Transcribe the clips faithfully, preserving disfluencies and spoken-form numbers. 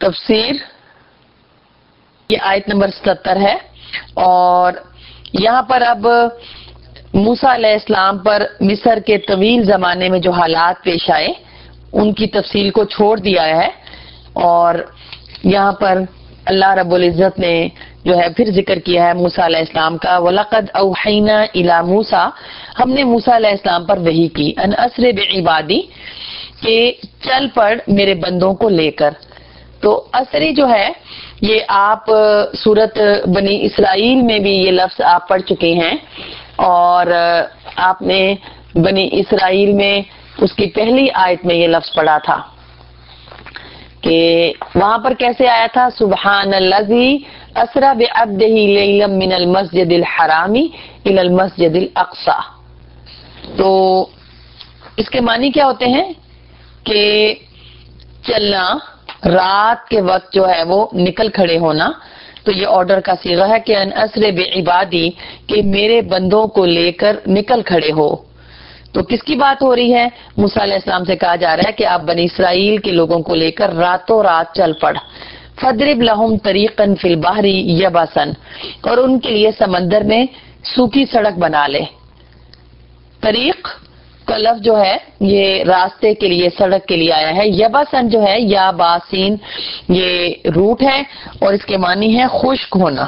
تفسیر یہ آیت نمبر ستر ہے، اور یہاں پر اب موسیٰ علیہ السلام پر مصر کے طویل زمانے میں جو حالات پیش آئے ان کی تفصیل کو چھوڑ دیا ہے، اور یہاں پر اللہ رب العزت نے جو ہے پھر ذکر کیا ہے موسیٰ علیہ السلام کا، وَلَقَدْ أَوْحَيْنَا إِلَى مُوسَىٰ، ہم نے موسیٰ علیہ السلام پر وحی کی، ان اسر بعبادی، کہ چل پڑ میرے بندوں کو لے کر۔ تو اسری جو ہے یہ آپ سورت بنی اسرائیل میں بھی یہ لفظ آپ پڑھ چکے ہیں، اور آپ نے بنی اسرائیل میں اس کی پہلی آیت میں یہ لفظ پڑھا تھا کہ وہاں پر کیسے آیا تھا، سبحان الذی اسری بعبدہ لیلا من المسجد الحرام الی المسجد الاقصی۔ تو اس کے معنی کیا ہوتے ہیں کہ چلنا، رات کے وقت جو ہے وہ نکل کھڑے ہونا، تو یہ آرڈر کا صیغہ ہے کہ ان اسر بعبادی، کہ میرے بندوں کو لے کر نکل کھڑے ہو۔ تو کس کی بات ہو رہی ہے؟ موسیٰ علیہ السلام سے کہا جا رہا ہے کہ آپ بنی اسرائیل کے لوگوں کو لے کر راتوں رات چل پڑ، فَضْرِبْ لَهُمْ طَرِيقًا فِي الْبَحْرِ يَبَسًا، اور ان کے لیے سمندر میں سوکھی سڑک بنا لے۔ طریق کا لفظ جو ہے یہ راستے کے لیے، سڑک کے لیے آیا ہے۔ یبسن جو ہے یا باسین یہ روٹ ہے، اور اس کے معنی ہے خشک ہونا۔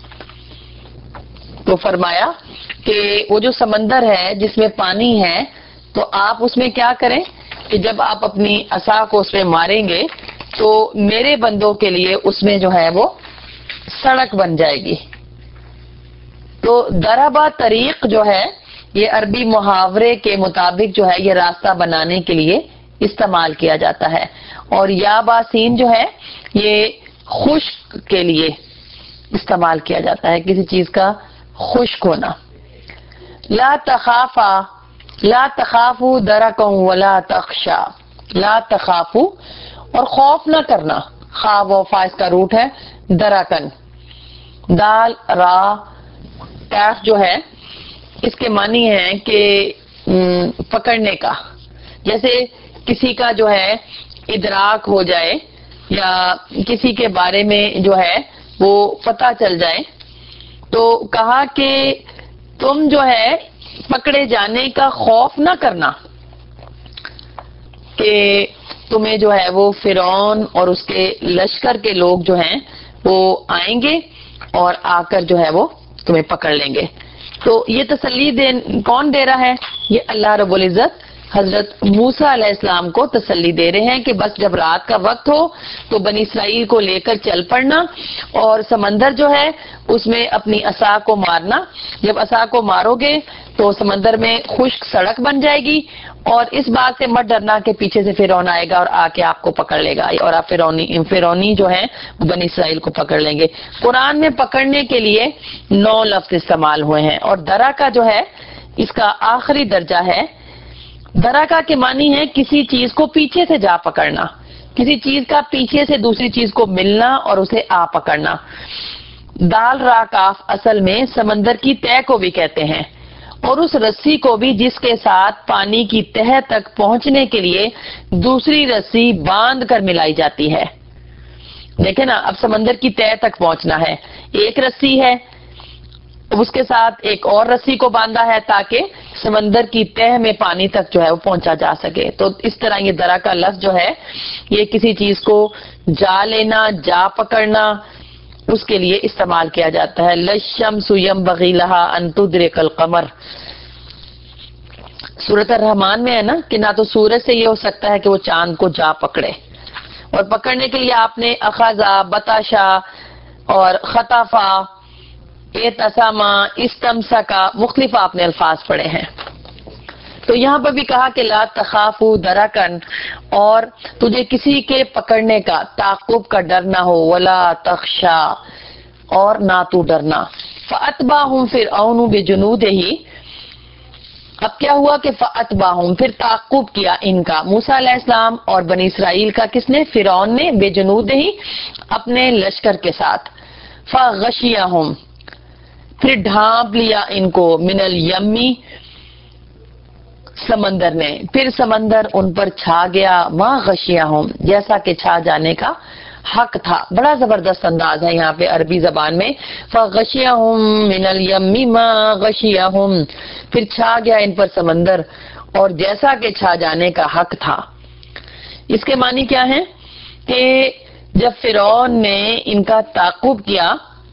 تو فرمایا کہ وہ جو سمندر ہے جس میں پانی ہے، تو آپ اس میں کیا کریں کہ جب آپ اپنی عصا کو اس میں ماریں گے تو میرے بندوں کے لیے اس میں جو ہے وہ سڑک بن جائے گی۔ تو دربا طریق جو ہے یہ عربی محاورے کے مطابق جو ہے یہ راستہ بنانے کے لیے استعمال کیا جاتا ہے، اور یا باسین جو ہے یہ خشک کے لیے استعمال کیا جاتا ہے، کسی چیز کا خشک ہونا۔ لا تخافا، لا تخافوا درکا ولا تخشا، لا تخافوا، اور خوف نہ کرنا، خواب و فا اس کا روٹ ہے درکن، دال را کاف جو ہے اس کے معنی ہے کہ پکڑنے کا، جیسے کسی کا جو ہے ادراک ہو جائے یا کسی کے بارے میں جو ہے وہ پتہ چل جائے، تو کہا کہ تم جو ہے پکڑے جانے کا خوف نہ کرنا، کہ تمہیں جو ہے وہ فرعون اور اس کے لشکر کے لوگ جو ہیں وہ آئیں گے اور آ کر جو ہے وہ تمہیں پکڑ لیں گے۔ تو یہ تسلی دے کون دے رہا ہے؟ یہ اللہ رب العزت حضرت موسیٰ علیہ السلام کو تسلی دے رہے ہیں کہ بس جب رات کا وقت ہو تو بنی اسرائیل کو لے کر چل پڑنا، اور سمندر جو ہے اس میں اپنی عصا کو مارنا، جب عصا کو مارو گے تو سمندر میں خشک سڑک بن جائے گی، اور اس بات سے مت ڈرنا کہ پیچھے سے فرعون آئے گا اور آ کے آپ کو پکڑ لے گا، اور آپ فرعونی فرعونی جو ہے بنی اسرائیل کو پکڑ لیں گے۔ قرآن میں پکڑنے کے لیے نو لفظ استعمال ہوئے ہیں، اور درا کا جو ہے اس کا آخری درجہ ہے۔ درکا کے معنی ہے کسی چیز کو پیچھے سے جا پکڑنا، کسی چیز کا پیچھے سے دوسری چیز کو ملنا اور اسے آ پکڑنا۔ دال را کاف اصل میں سمندر کی تہ کو بھی کہتے ہیں، اور اس رسی کو بھی جس کے ساتھ پانی کی تہ تک پہنچنے کے لیے دوسری رسی باندھ کر ملائی جاتی ہے۔ دیکھیں نا، اب سمندر کی تہ تک پہنچنا ہے، ایک رسی ہے، اس کے ساتھ ایک اور رسی کو باندھا ہے تاکہ سمندر کی تہ میں پانی تک جو ہے وہ پہنچا جا سکے۔ تو اس طرح یہ درا کا لفظ جو ہے یہ کسی چیز کو جا لینا، جا پکڑنا، اس کے لیے استعمال کیا جاتا ہے۔ لَلشَّمْسُ يَنبَغِي لَهَا أَن تُدْرِكَ الْقَمَرَ، سورۃ الرحمن میں ہے نا کہ نہ تو سورج سے یہ ہو سکتا ہے کہ وہ چاند کو جا پکڑے، اور پکڑنے کے لیے آپ نے اخذا، بتاشا اور خطافا، اعتصاما، استمسکا، مختلف آپ نے الفاظ پڑھے ہیں۔ تو یہاں پر بھی کہا کہ لا تخافوا درکن، اور تجھے کسی کے پکڑنے کا، تعقب کا ڈر نہ ہو، ولا تخشا، اور نہ تو ڈرنا۔ فَأَتْبَعَهُمْ فِرْعَوْنُ بِجُنُودِهِ، اب کیا ہوا کہ فَأَتْبَعَهُمْ، پھر تعقب کیا ان کا، موسیٰ علیہ السلام اور بنی اسرائیل کا، کس نے؟ فرعون نے، بِجُنُودِهِ، اپنے لشکر کے ساتھ۔ فَغَشِيَهُمْ، پھر ڈھانپ لیا ان کو، من الیمی، سمندر نے، پھر سمندر ان پر چھا گیا، ما غشیہم، جیسا کہ چھا جانے کا حق تھا. بڑا زبردست انداز ہے یہاں پہ عربی زبان میں. فغشیہم من الیم ما غشیہم, پھر چھا گیا ان پر سمندر اور جیسا کہ چھا جانے کا حق تھا. اس کے معنی کیا ہے کہ جب فرعون نے ان کا تعقب کیا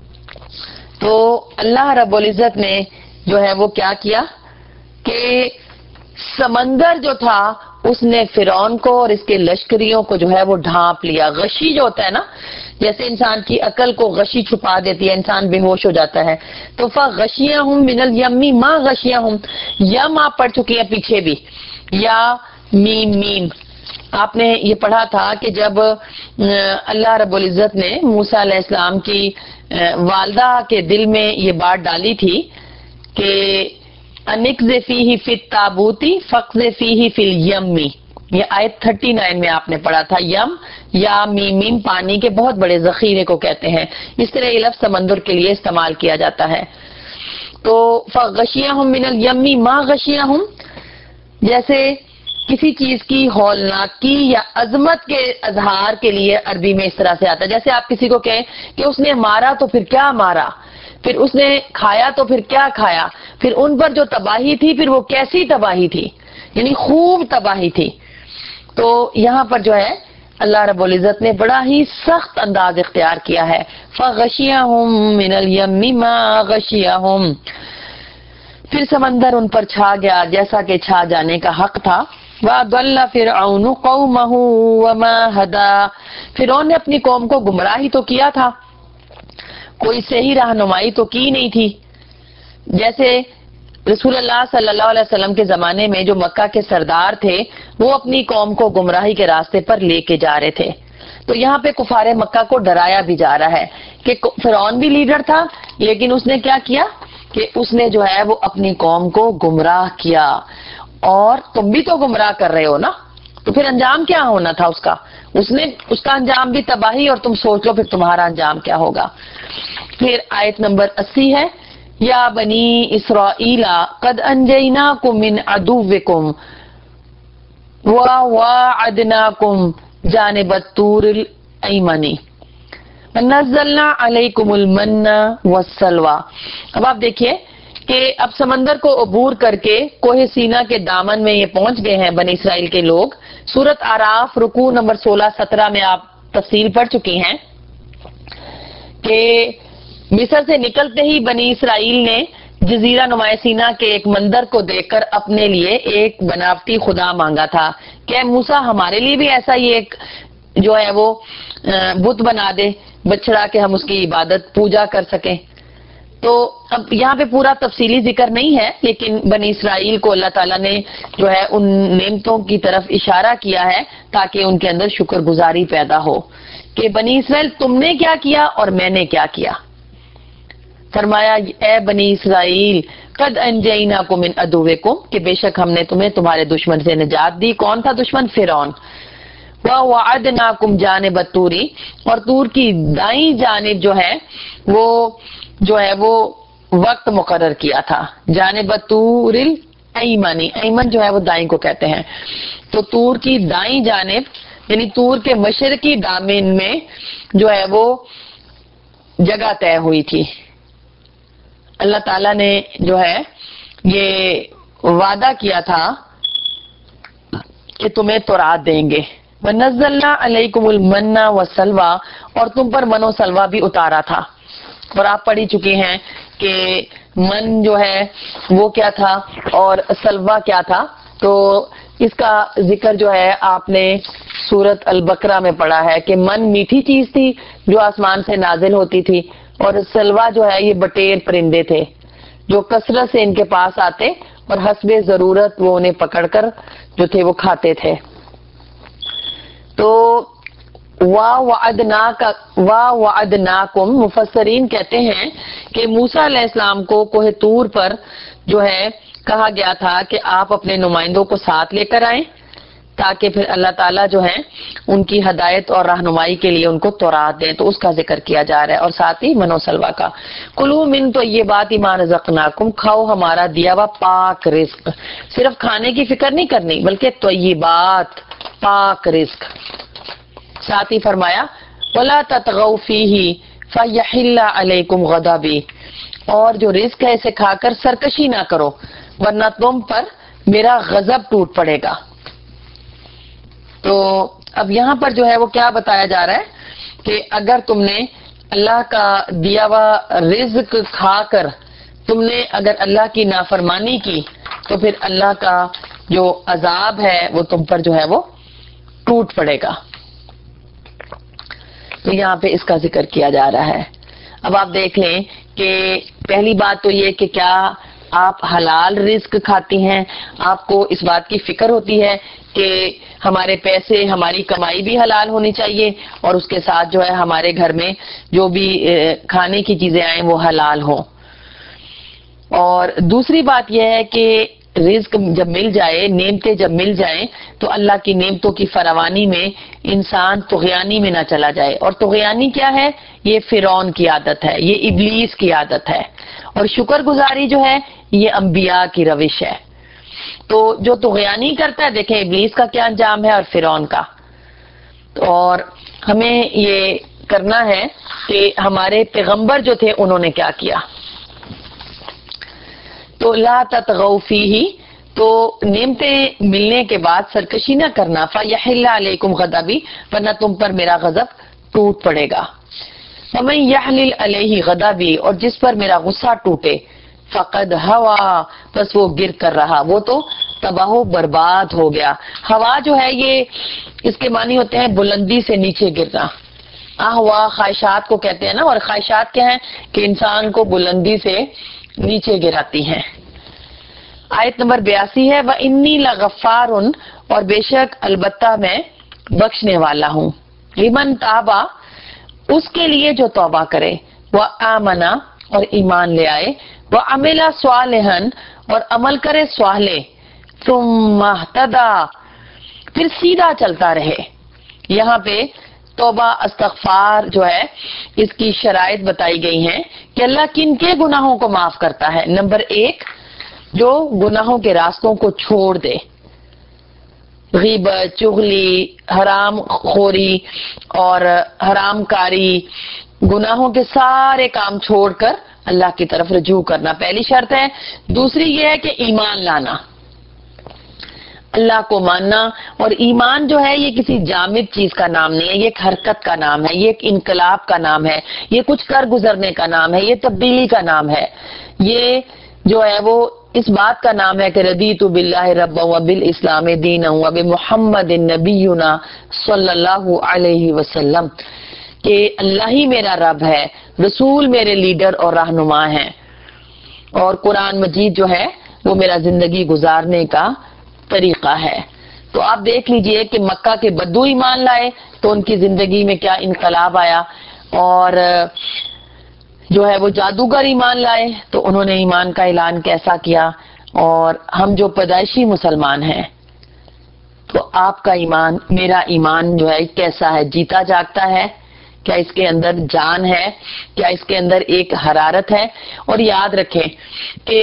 تو اللہ رب العزت نے جو ہے وہ کیا کیا کہ سمندر جو تھا اس نے فرعون کو اور اس کے لشکریوں کو جو ہے وہ ڈھانپ لیا. غشی جو ہوتا ہے نا, جیسے انسان کی عقل کو غشی چھپا دیتی ہے, انسان بے ہوش ہو جاتا ہے. تو فغشیہم من الیم ما غشیہم, یم آپ پڑھ چکی ہیں پیچھے بھی, یا میم میم آپ نے یہ پڑھا تھا کہ جب اللہ رب العزت نے موسیٰ علیہ السلام کی والدہ کے دل میں یہ بات ڈالی تھی کہ انقذ فیہ فی التابوت فقذ فیہ فی الیم, یہ آیت تھرٹی نائن میں آپ نے پڑھا تھا. یم یا میم میم پانی کے بہت بڑے ذخیرے کو کہتے ہیں. اس طرح یہ لفظ سمندر کے لیے استعمال کیا جاتا ہے. تو فغشیہم من الیم ما غشیہم, جیسے کسی چیز کی ہولناکی یا عظمت کے اظہار کے لیے عربی میں اس طرح سے آتا ہے. جیسے آپ کسی کو کہیں کہ اس نے مارا تو پھر کیا مارا, پھر اس نے کھایا تو پھر کیا کھایا, پھر ان پر جو تباہی تھی پھر وہ کیسی تباہی تھی, یعنی خوب تباہی تھی. تو یہاں پر جو ہے اللہ رب العزت نے بڑا ہی سخت انداز اختیار کیا ہے. فغشیہم من الیم ما غشیہم, پھر سمندر ان پر چھا گیا جیسا کہ چھا جانے کا حق تھا. وَأَضَلَّ فِرْعَوْنُ قَوْمَهُ وَمَا هَدَىٰ, فرعون نے اپنی قوم کو گمراہی تو کیا تھا, کوئی صحیح رہنمائی تو کی نہیں تھی. جیسے رسول اللہ صلی اللہ علیہ وسلم کے زمانے میں جو مکہ کے سردار تھے وہ اپنی قوم کو گمراہی کے راستے پر لے کے جا رہے تھے. تو یہاں پہ کفار مکہ کو ڈرایا بھی جا رہا ہے کہ فرعون بھی لیڈر تھا, لیکن اس نے کیا کیا کہ اس نے جو ہے وہ اپنی قوم کو گمراہ کیا, اور تم بھی تو گمراہ کر رہے ہو نا, تو پھر انجام کیا ہونا تھا اس کا, اس نے اس کا انجام بھی تباہی, اور تم سوچ لو پھر تمہارا انجام کیا ہوگا. پھر آیت نمبر اسی ہے, یا بنی اسرائیل قد انجیناکم من عدوکم وواعدناکم جانب الطور الایمن نزلنا علیکم المن والسلوى. اب آپ دیکھیے کہ اب سمندر کو عبور کر کے کوہ سینا کے دامن میں یہ پہنچ گئے ہیں بنی اسرائیل کے لوگ. سورت آراف رکوع نمبر سولہ سترہ میں آپ تفصیل پڑھ چکی ہیں کہ مصر سے نکلتے ہی بنی اسرائیل نے جزیرہ نمائے سینا کے ایک مندر کو دیکھ کر اپنے لیے ایک بناوٹی خدا مانگا تھا کہ موسیٰ ہمارے لیے بھی ایسا ہی ایک جو ہے وہ بت بنا دے بچڑا کہ ہم اس کی عبادت پوجا کر سکیں. تو اب یہاں پہ پورا تفصیلی ذکر نہیں ہے, لیکن بنی اسرائیل کو اللہ تعالیٰ نے جو ہے ان نعمتوں کی طرف اشارہ کیا ہے تاکہ ان کے اندر شکر گزاری پیدا ہو کہ بنی اسرائیل تم نے کیا کیا اور میں نے کیا کیا. فرمایا اے بنی اسرائیل قد انجیناکم من عدوکم, کہ بے شک ہم نے تمہیں تمہارے دشمن سے نجات دی. کون تھا دشمن؟ فرعون. وَوَعَدْنَاكُمْ جَانِبَ الطُّورِ, اور طور کی دائیں جانب جو ہے وہ جو ہے وہ وقت مقرر کیا تھا. جانب الطور الایمن, ایمن جو ہے وہ دائیں کو کہتے ہیں. تو طور کی دائیں جانب یعنی طور کے مشرقی دامن میں جو ہے وہ جگہ طے ہوئی تھی. اللہ تعالیٰ نے جو ہے یہ وعدہ کیا تھا کہ تمہیں تورات دیں گے. وَنَزَّلْنَا عَلَيْكُمُ الْمَنَّ وَالسَّلْوَىٰ, اور تم پر من و سلوہ بھی اتارا تھا. اور آپ پڑھی چکی ہیں کہ من جو ہے وہ کیا تھا اور سلوہ کیا تھا. تو اس کا ذکر جو ہے آپ نے سورت البقرہ میں پڑھا ہے کہ من میٹھی چیز تھی جو آسمان سے نازل ہوتی تھی, اور سلوہ جو ہے یہ بٹیر پرندے تھے جو کثرت سے ان کے پاس آتے اور حسب ضرورت وہ انہیں پکڑ کر جو تھے وہ کھاتے تھے. تو وا وعدنا کا وا وعدناکم, مفسرین کہتے ہیں کہ موسیٰ علیہ السلام کو کوہ طور پر جو ہے کہا گیا تھا کہ آپ اپنے نمائندوں کو ساتھ لے کر آئیں تاکہ پھر اللہ تعالیٰ جو ہے ان کی ہدایت اور رہنمائی کے لیے ان کو تورات دیں. تو اس کا ذکر کیا جا رہا ہے, اور ساتھ ہی من و سلوہ کا. کلوا من طیبات ما رزقناکم, کھاؤ ہمارا دیا ہوا پاک رزق. صرف کھانے کی فکر نہیں کرنی بلکہ طیبات, پاک رزق. ساتھ ہی فرمایا وَلَا تَطْغَوْا فِيهِ فَيَحِلَّ عَلَيْكُمْ غَضَبِي، اور جو رزق ہے اسے کھا کر سرکشی نہ کرو ورنہ تم پر میرا غضب ٹوٹ پڑے گا۔ تو اب یہاں پر جو ہے وہ کیا بتایا جا رہا ہے کہ اگر تم نے اللہ کا دیا ہوا رزق کھا کر تم نے اگر اللہ کی نافرمانی کی تو پھر اللہ کا جو عذاب ہے وہ تم پر جو ہے وہ ٹوٹ پڑے گا۔ تو یہاں پہ اس کا ذکر کیا جا رہا ہے۔ اب آپ دیکھ لیں کہ پہلی بات تو یہ کہ کیا آپ حلال رزق کھاتی ہیں، آپ کو اس بات کی فکر ہوتی ہے کہ ہمارے پیسے ہماری کمائی بھی حلال ہونی چاہیے اور اس کے ساتھ جو ہے ہمارے گھر میں جو بھی کھانے کی چیزیں آئیں وہ حلال ہوں۔ اور دوسری بات یہ ہے کہ رزق جب مل جائے، نعمتیں جب مل جائیں تو اللہ کی نعمتوں کی فراوانی میں انسان طغیانی میں نہ چلا جائے۔ اور طغیانی کیا ہے؟ یہ فرعون کی عادت ہے، یہ ابلیس کی عادت ہے، اور شکر گزاری جو ہے یہ انبیاء کی روش ہے۔ تو جو طغیانی کرتا ہے دیکھیں ابلیس کا کیا انجام ہے اور فرعون کا۔ اور ہمیں یہ کرنا ہے کہ ہمارے پیغمبر جو تھے انہوں نے کیا کیا۔ تو لا تطغوا فیہ، تو نعمتیں ملنے کے بعد سرکشی نہ کرنا، فیحل علیکم غضبی، ورنہ تم پر میرا غضب ٹوٹ پڑے گا۔ ومن یحلل علیہ غضبی، اور جس پر میرا غصہ ٹوٹے، فقد ہوا، بس وہ گر کر رہا، وہ تو تباہ و برباد ہو گیا۔ ہوا جو ہے یہ اس کے معنی ہوتے ہیں بلندی سے نیچے گرنا۔ احوا خواہشات کو کہتے ہیں نا، اور خواہشات کیا ہیں کہ انسان کو بلندی سے نیچے گراتی ہیں۔ آیت نمبر بیاسی ہے وَإِنِّي لَغَفَّارٌ، اور بے شک البتہ میں بخشنے والا ہوں، لمن تابا، اس کے لیے جو توبہ کرے، وَآمَنَ، اور ایمان لے آئے، وَعَمِلَ صَالِحًا، اور عمل کرے صالح، ثُمَّ اهْتَدَى، پھر سیدھا چلتا رہے۔ یہاں پہ توبہ استغفار جو ہے اس کی شرائط بتائی گئی ہیں کہ اللہ کن کے گناہوں کو معاف کرتا ہے۔ نمبر ایک، جو گناہوں کے راستوں کو چھوڑ دے، غیبت، چغلی، حرام خوری اور حرام کاری، گناہوں کے سارے کام چھوڑ کر اللہ کی طرف رجوع کرنا پہلی شرط ہے۔ دوسری یہ ہے کہ ایمان لانا، اللہ کو ماننا، اور ایمان جو ہے یہ کسی جامد چیز کا نام نہیں ہے، یہ ایک حرکت کا نام ہے، یہ ایک انقلاب کا نام ہے، یہ کچھ کر گزرنے کا نام ہے، یہ تبدیلی کا نام ہے، یہ جو ہے وہ اس بات کا نام ہے کہ رضیت باللہ ربا وبالاسلام دینا وبمحمد نبینا صلی اللہ علیہ وسلم، کہ اللہ ہی میرا رب ہے، رسول میرے لیڈر اور رہنما ہیں، اور قرآن مجید جو ہے وہ میرا زندگی گزارنے کا طریقہ ہے۔ تو آپ دیکھ لیجئے کہ مکہ کے بدو ایمان لائے تو ان کی زندگی میں کیا انقلاب آیا، اور جو ہے وہ جادوگر ایمان لائے تو انہوں نے ایمان کا اعلان کیسا کیا، اور ہم جو پیدائشی مسلمان ہیں تو آپ کا ایمان، میرا ایمان جو ہے کیسا ہے، جیتا جاگتا ہے، کیا اس کے اندر جان ہے، کیا اس کے اندر ایک حرارت ہے۔ اور یاد رکھیں کہ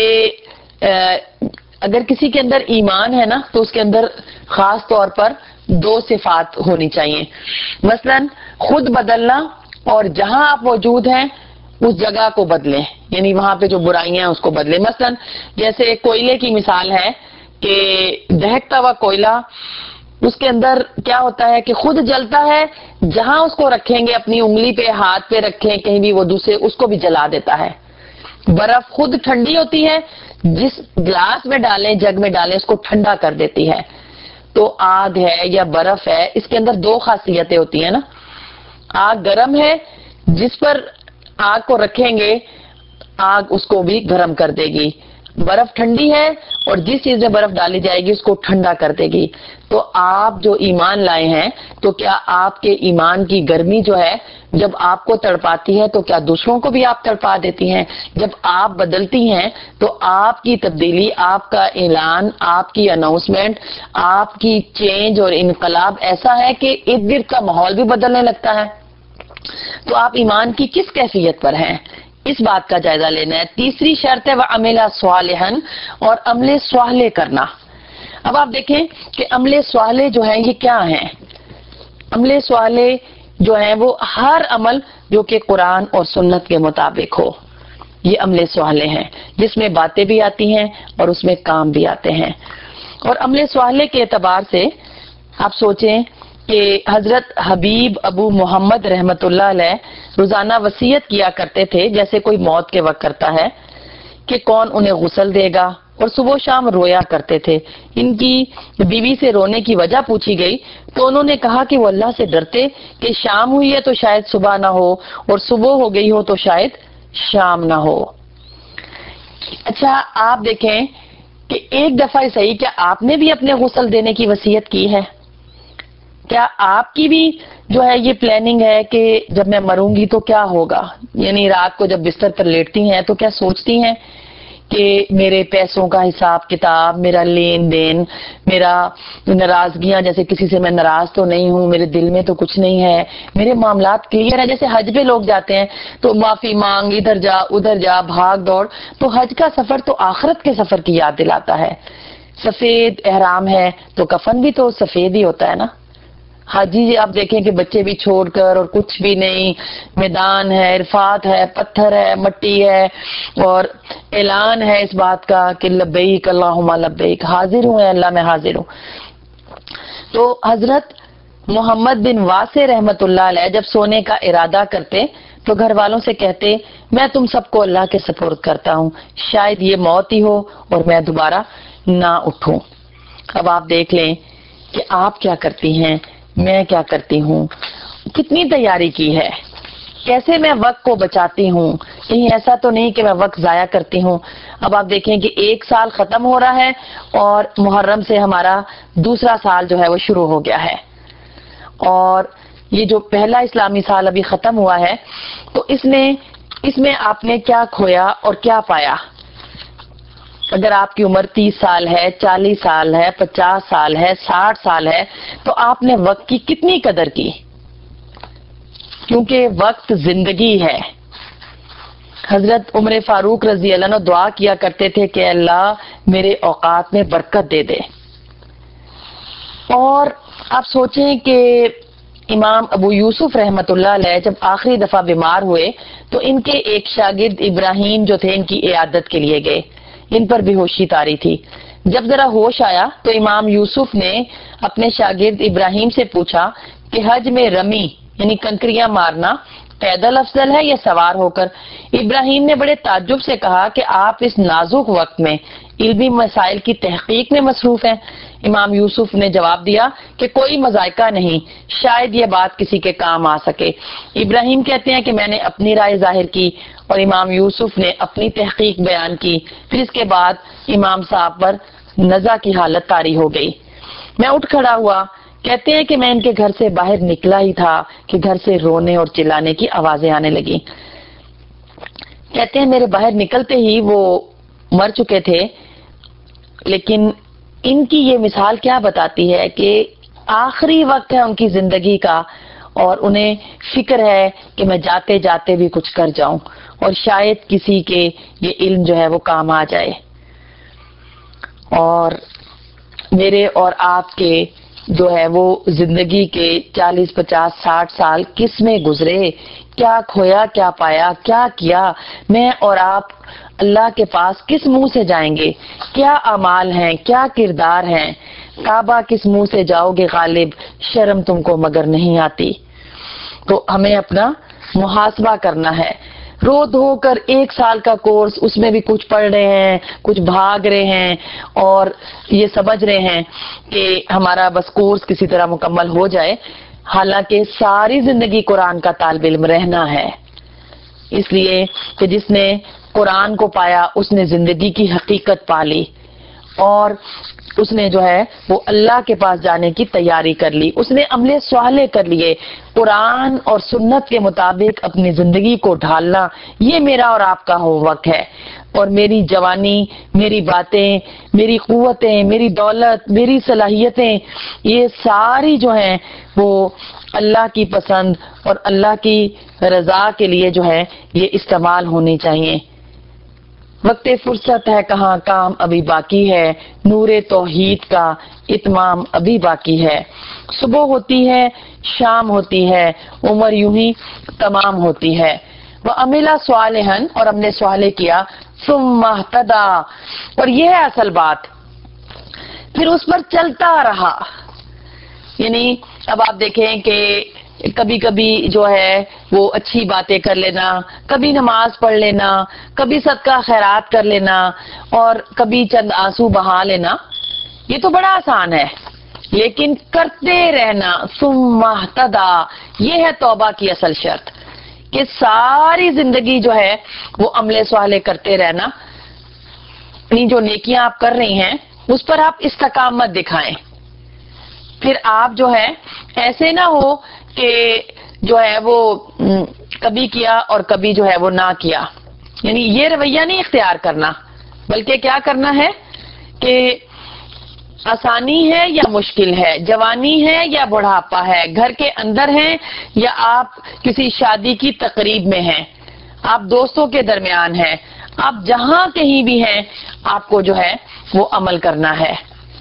اگر کسی کے اندر ایمان ہے نا تو اس کے اندر خاص طور پر دو صفات ہونی چاہیے، مثلا خود بدلنا، اور جہاں آپ موجود ہیں اس جگہ کو بدلیں، یعنی وہاں پہ جو برائیاں ہیں اس کو بدلیں۔ مثلا جیسے کوئلے کی مثال ہے کہ دہکتا ہوا کوئلہ، اس کے اندر کیا ہوتا ہے کہ خود جلتا ہے، جہاں اس کو رکھیں گے اپنی انگلی پہ، ہاتھ پہ رکھیں کہیں بھی، وہ دوسرے اس کو بھی جلا دیتا ہے۔ برف خود ٹھنڈی ہوتی ہے، جس گلاس میں ڈالیں، جگ میں ڈالیں، اس کو ٹھنڈا کر دیتی ہے۔ تو آگ ہے یا برف ہے، اس کے اندر دو خاصیتیں ہوتی ہیں نا، آگ گرم ہے، جس پر آگ کو رکھیں گے آگ اس کو بھی گرم کر دے گی، برف ٹھنڈی ہے اور جس چیز میں برف ڈالی جائے گی اس کو ٹھنڈا کر دے گی۔ تو آپ جو ایمان لائے ہیں تو کیا آپ کے ایمان کی گرمی جو ہے جب آپ کو تڑپاتی ہے تو کیا دوسروں کو بھی آپ تڑپا دیتی ہیں؟ جب آپ بدلتی ہیں تو آپ کی تبدیلی، آپ کا اعلان، آپ کی اناؤنسمنٹ، آپ کی چینج اور انقلاب ایسا ہے کہ ارد گرد کا ماحول بھی بدلنے لگتا ہے۔ تو آپ ایمان کی کس کیفیت پر ہیں، اس بات کا جائزہ لینا ہے۔ تیسری شرط ہے وَعَمِلَ صَالِحًا، اور عمل صالح کرنا۔ اب آپ دیکھیں کہ عمل صالح جو ہیں یہ کیا ہیں۔ عمل صالح جو ہیں وہ ہر عمل جو کہ قرآن اور سنت کے مطابق ہو. یہ عمل صالح ہیں جس میں باتیں بھی آتی ہیں اور اس میں کام بھی آتے ہیں. اور عمل صالح کے اعتبار سے آپ سوچیں کہ حضرت حبیب ابو محمد رحمت اللہ علیہ روزانہ وصیت کیا کرتے تھے جیسے کوئی موت کے وقت کرتا ہے کہ کون انہیں غسل دے گا، اور صبح و شام رویا کرتے تھے. ان کی بیوی سے رونے کی وجہ پوچھی گئی تو انہوں نے کہا کہ وہ اللہ سے ڈرتے کہ شام ہوئی ہے تو شاید صبح نہ ہو، اور صبح ہو گئی ہو تو شاید شام نہ ہو. اچھا آپ دیکھیں کہ ایک دفعہ صحیح کیا آپ نے بھی اپنے غسل دینے کی وصیت کی ہے؟ کیا آپ کی بھی جو ہے یہ پلاننگ ہے کہ جب میں مروں گی تو کیا ہوگا؟ یعنی رات کو جب بستر پر لیٹتی ہیں تو کیا سوچتی ہیں کہ میرے پیسوں کا حساب کتاب، میرا لین دین، میرا ناراضگیاں، جیسے کسی سے میں ناراض تو نہیں ہوں، میرے دل میں تو کچھ نہیں ہے، میرے معاملات کلیئر ہے. جیسے حج پہ لوگ جاتے ہیں تو معافی مانگ، ادھر جا ادھر جا، بھاگ دوڑ. تو حج کا سفر تو آخرت کے سفر کی یاد دلاتا ہے. سفید احرام ہے تو کفن بھی تو سفید ہی ہوتا ہے نا. حاجی جی آپ دیکھیں کہ بچے بھی چھوڑ کر اور کچھ بھی نہیں، میدان ہے، عرفات ہے، پتھر ہے، مٹی ہے، اور اعلان ہے اس بات کا کہ لبیک اللہم لبیک، حاضر ہوں اے اللہ میں حاضر ہوں. تو حضرت محمد بن واسع رحمت اللہ علیہ جب سونے کا ارادہ کرتے تو گھر والوں سے کہتے میں تم سب کو اللہ کے سپرد کرتا ہوں، شاید یہ موت ہی ہو اور میں دوبارہ نہ اٹھوں. اب آپ دیکھ لیں کہ آپ کیا کرتی ہیں، میں کیا کرتی ہوں، کتنی تیاری کی ہے، کیسے میں وقت کو بچاتی ہوں. کہیں ایسا تو نہیں کہ میں وقت ضائع کرتی ہوں. اب آپ دیکھیں کہ ایک سال ختم ہو رہا ہے اور محرم سے ہمارا دوسرا سال جو ہے وہ شروع ہو گیا ہے، اور یہ جو پہلا اسلامی سال ابھی ختم ہوا ہے تو اس میں اس میں آپ نے کیا کھویا اور کیا پایا. اگر آپ کی عمر تیس سال ہے، چالیس سال ہے، پچاس سال ہے، ساٹھ سال ہے تو آپ نے وقت کی کتنی قدر کی؟ کیونکہ وقت زندگی ہے. حضرت عمر فاروق رضی اللہ عنہ دعا کیا کرتے تھے کہ اللہ میرے اوقات میں برکت دے دے. اور آپ سوچیں کہ امام ابو یوسف رحمت اللہ علیہ جب آخری دفعہ بیمار ہوئے تو ان کے ایک شاگرد ابراہیم جو تھے ان کی عیادت کے لیے گئے. ان پر بے ہوشی طاری تھی. جب ذرا ہوش آیا تو امام یوسف نے اپنے شاگرد ابراہیم سے پوچھا کہ حج میں رمی یعنی کنکریاں مارنا پیدل افضل ہے یا سوار ہو کر؟ ابراہیم نے بڑے تعجب سے کہا کہ آپ اس نازک وقت میں علمی مسائل کی تحقیق میں مصروف ہیں. امام یوسف نے جواب دیا کہ کوئی مذائقہ نہیں، شاید یہ بات کسی کے کام آ سکے. ابراہیم کہتے ہیں کہ میں نے اپنی رائے ظاہر کی اور امام یوسف نے اپنی تحقیق بیان کی. پھر اس کے بعد امام صاحب پر نزع کی حالت طاری ہو گئی. میں اٹھ کھڑا ہوا. کہتے ہیں کہ میں ان کے گھر سے باہر نکلا ہی تھا کہ گھر سے رونے اور چلانے کی آوازیں آنے لگی. کہتے ہیں میرے باہر نکلتے ہی وہ مر چکے تھے. لیکن ان کی یہ مثال کیا بتاتی ہے کہ آخری وقت ہے ان کی زندگی کا اور انہیں فکر ہے کہ میں جاتے جاتے بھی کچھ کر جاؤں اور شاید کسی کے یہ علم جو ہے وہ کام آ جائے. اور میرے اور آپ کے جو ہے وہ زندگی کے چالیس پچاس ساٹھ سال کس میں گزرے، کیا کھویا کیا پایا، کیا کیا. میں اور آپ اللہ کے پاس کس منہ سے جائیں گے؟ کیا اعمال ہیں، کیا کردار ہیں؟ کعبہ کس منہ سے جاؤ گے غالب، شرم تم کو مگر نہیں آتی. تو ہمیں اپنا محاسبہ کرنا ہے. رو دھو کر ایک سال کا کورس، اس میں بھی کچھ پڑھ رہے ہیں، کچھ بھاگ رہے ہیں اور یہ سمجھ رہے ہیں کہ ہمارا بس کورس کسی طرح مکمل ہو جائے، حالانکہ ساری زندگی قرآن کا طالب علم رہنا ہے. اس لیے کہ جس نے قرآن کو پایا اس نے زندگی کی حقیقت پا لی اور اس نے جو ہے وہ اللہ کے پاس جانے کی تیاری کر لی. اس نے عمل صالح کر لیے. قرآن اور سنت کے مطابق اپنی زندگی کو ڈھالنا یہ میرا اور آپ کا ہوم ورک ہے. اور میری جوانی، میری باتیں، میری قوتیں، میری دولت، میری صلاحیتیں، یہ ساری جو ہیں وہ اللہ کی پسند اور اللہ کی رضا کے لیے جو ہے یہ استعمال ہونی چاہیے. وقت فرصت ہے کہاں کام ابھی باقی ہے، نور توحید کا اتمام ابھی باقی ہے، صبح ہوتی ہے شام ہوتی ہے، عمر یوں ہی تمام ہوتی ہے، وَعَمِلَ صَالِحًا اور ہم نے صالح کیا، ثُمَّ اهْتَدَى اور یہ ہے اصل بات، پھر اس پر چلتا رہا۔ یعنی اب آپ دیکھیں کہ کبھی کبھی جو ہے وہ اچھی باتیں کر لینا، کبھی نماز پڑھ لینا، کبھی صدقہ خیرات کر لینا اور کبھی چند آنسو بہا لینا، یہ تو بڑا آسان ہے، لیکن کرتے رہنا، ثم اهتدى، یہ ہے توبہ کی اصل شرط کہ ساری زندگی جو ہے وہ عمل صالح کرتے رہنا، اپنی جو نیکیاں آپ کر رہی ہیں اس پر آپ استقامت دکھائیں، پھر آپ جو ہے ایسے نہ ہو کہ جو ہے وہ کبھی کیا اور کبھی جو ہے وہ نہ کیا، یعنی یہ رویہ نہیں اختیار کرنا، بلکہ کیا کرنا ہے کہ آسانی ہے یا مشکل ہے، جوانی ہے یا بڑھاپا ہے، گھر کے اندر ہیں یا آپ کسی شادی کی تقریب میں ہیں، آپ دوستوں کے درمیان ہیں، آپ جہاں کہیں بھی ہیں، آپ کو جو ہے وہ عمل کرنا ہے۔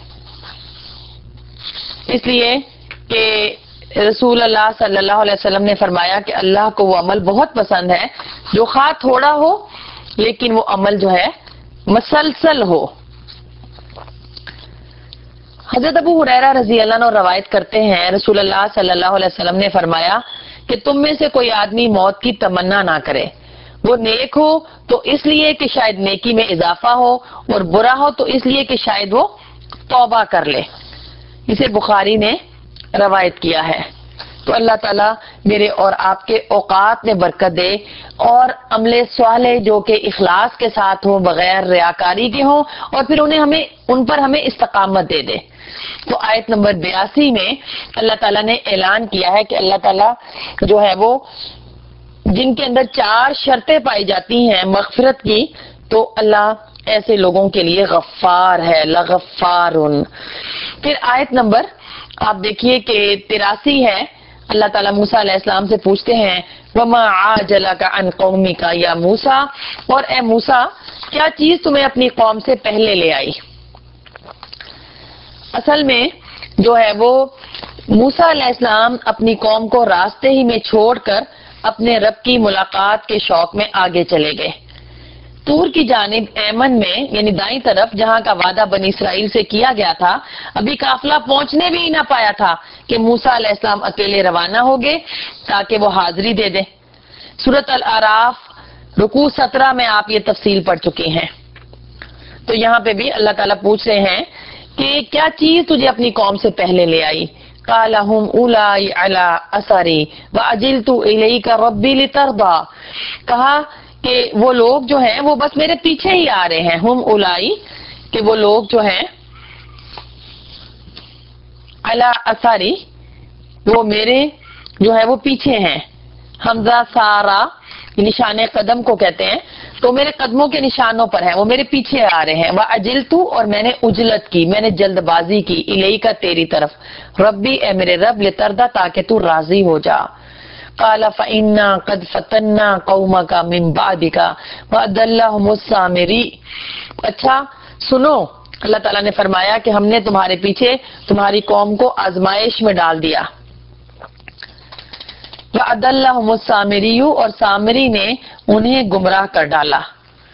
اس لیے کہ رسول اللہ صلی اللہ علیہ وسلم نے فرمایا کہ اللہ کو وہ عمل بہت پسند ہے جو خواہ تھوڑا ہو لیکن وہ عمل جو ہے مسلسل ہو۔ حضرت ابو ہریرہ رضی اللہ عنہ روایت کرتے ہیں رسول اللہ صلی اللہ علیہ وسلم نے فرمایا کہ تم میں سے کوئی آدمی موت کی تمنا نہ کرے، وہ نیک ہو تو اس لیے کہ شاید نیکی میں اضافہ ہو اور برا ہو تو اس لیے کہ شاید وہ توبہ کر لے۔ اسے بخاری نے روایت کیا ہے۔ تو اللہ تعالیٰ میرے اور آپ کے اوقات میں برکت دے اور عمل صالح جو کہ اخلاص کے ساتھ ہوں، بغیر ریاکاری کے ہوں، اور پھر انہیں ہمیں ان پر ہمیں استقامت دے دے۔ تو آیت نمبر بیاسی میں اللہ تعالیٰ نے اعلان کیا ہے کہ اللہ تعالیٰ جو ہے وہ جن کے اندر چار شرطیں پائی جاتی ہیں مغفرت کی، تو اللہ ایسے لوگوں کے لیے غفار ہے، لغفارن۔ پھر آیت نمبر آپ دیکھیے کہ تراسی ہے، اللہ تعالیٰ موسیٰ علیہ السلام سے پوچھتے ہیں وَمَا عَاجَلَكَ عَنْ قَوْمِكَ يَا موسیٰ، اور اے موسیٰ کیا چیز تمہیں اپنی قوم سے پہلے لے آئی؟ اصل میں جو ہے وہ موسیٰ علیہ السلام اپنی قوم کو راستے ہی میں چھوڑ کر اپنے رب کی ملاقات کے شوق میں آگے چلے گئے۔ طور کی جانب ایمن میں یعنی دائیں طرف جہاں کا وعدہ بنی اسرائیل سے کیا گیا تھا، ابھی قافلہ پہنچنے بھی نہ پایا تھا کہ موسیٰ علیہ السلام اکیلے روانہ ہو گئے تاکہ وہ حاضری دے دیں۔ سورۃ الاعراف رکوع سترہ میں آپ یہ تفصیل پڑھ چکے ہیں۔ تو یہاں پہ بھی اللہ تعالیٰ پوچھ رہے ہیں کہ کیا چیز تجھے اپنی قوم سے پہلے لے آئی؟ قَالَ هُمْ أُولَٰئِ عَلَىٰ أَثَرِي وَعَجِلْتُ إِلَيْكَ رَبِّي لِتَرْضَىٰ، کہا کہ وہ لوگ جو ہیں وہ بس میرے پیچھے ہی آ رہے ہیں، ہم اولائی کہ وہ لوگ جو ہیں علی اثاری وہ میرے جو ہے وہ پیچھے ہیں، حمزہ سارا نشان قدم کو کہتے ہیں، تو میرے قدموں کے نشانوں پر ہیں، وہ میرے پیچھے آ رہے ہیں۔ وَأَجِلْتُ اور میں نے اجلت کی، میں نے جلد بازی کی، الیک تیری طرف، ربی اے میرے رب لترضیٰ تاکہ تو راضی ہو جا۔ قال فإنا قد فتنا قومك من بعدك وأضلهم السامري، اچھا سنو، اللہ تعالیٰ نے فرمایا کہ ہم نے تمہارے پیچھے تمہاری قوم کو آزمائش میں ڈال دیا۔ وأضلهم السامري اور سامری نے انہیں گمراہ کر ڈالا۔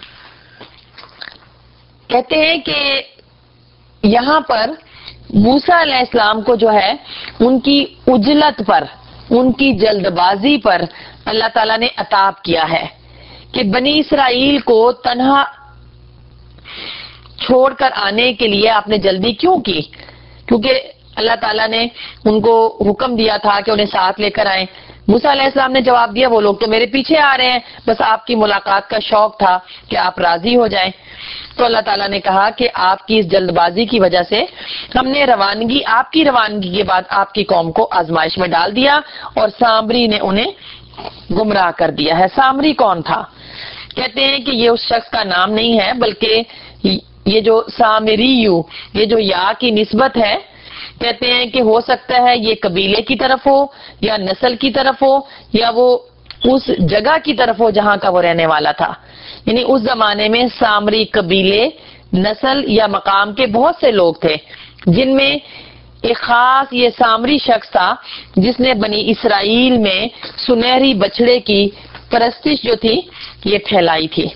کہتے ہیں کہ یہاں پر موسیٰ علیہ السلام کو جو ہے ان کی عجلت پر، ان کی جلد بازی پر اللہ تعالیٰ نے عتاب کیا ہے کہ بنی اسرائیل کو تنہا چھوڑ کر آنے کے لیے آپ نے جلدی کیوں کی؟ کیونکہ اللہ تعالیٰ نے ان کو حکم دیا تھا کہ انہیں ساتھ لے کر آئیں۔ موسیٰ علیہ السلام نے جواب دیا وہ لوگ تو میرے پیچھے آ رہے ہیں، بس آپ کی ملاقات کا شوق تھا کہ آپ راضی ہو جائیں۔ تو اللہ تعالیٰ نے کہا کہ آپ کی اس جلد بازی کی وجہ سے ہم نے روانگی آپ کی روانگی کے بعد آپ کی قوم کو آزمائش میں ڈال دیا اور سامری نے انہیں گمراہ کر دیا ہے۔ سامری کون تھا؟ کہتے ہیں کہ یہ اس شخص کا نام نہیں ہے، بلکہ یہ جو سامریو، یہ جو یا کی نسبت ہے، کہتے ہیں کہ ہو سکتا ہے یہ قبیلے کی طرف ہو یا نسل کی طرف ہو یا وہ اس جگہ کی طرف ہو جہاں کا وہ رہنے والا تھا۔ یعنی اس زمانے میں سامری قبیلے، نسل یا مقام کے بہت سے لوگ تھے، جن میں ایک خاص یہ سامری شخص تھا جس نے بنی اسرائیل میں سنہری بچڑے کی پرستش جو تھی یہ پھیلائی تھی۔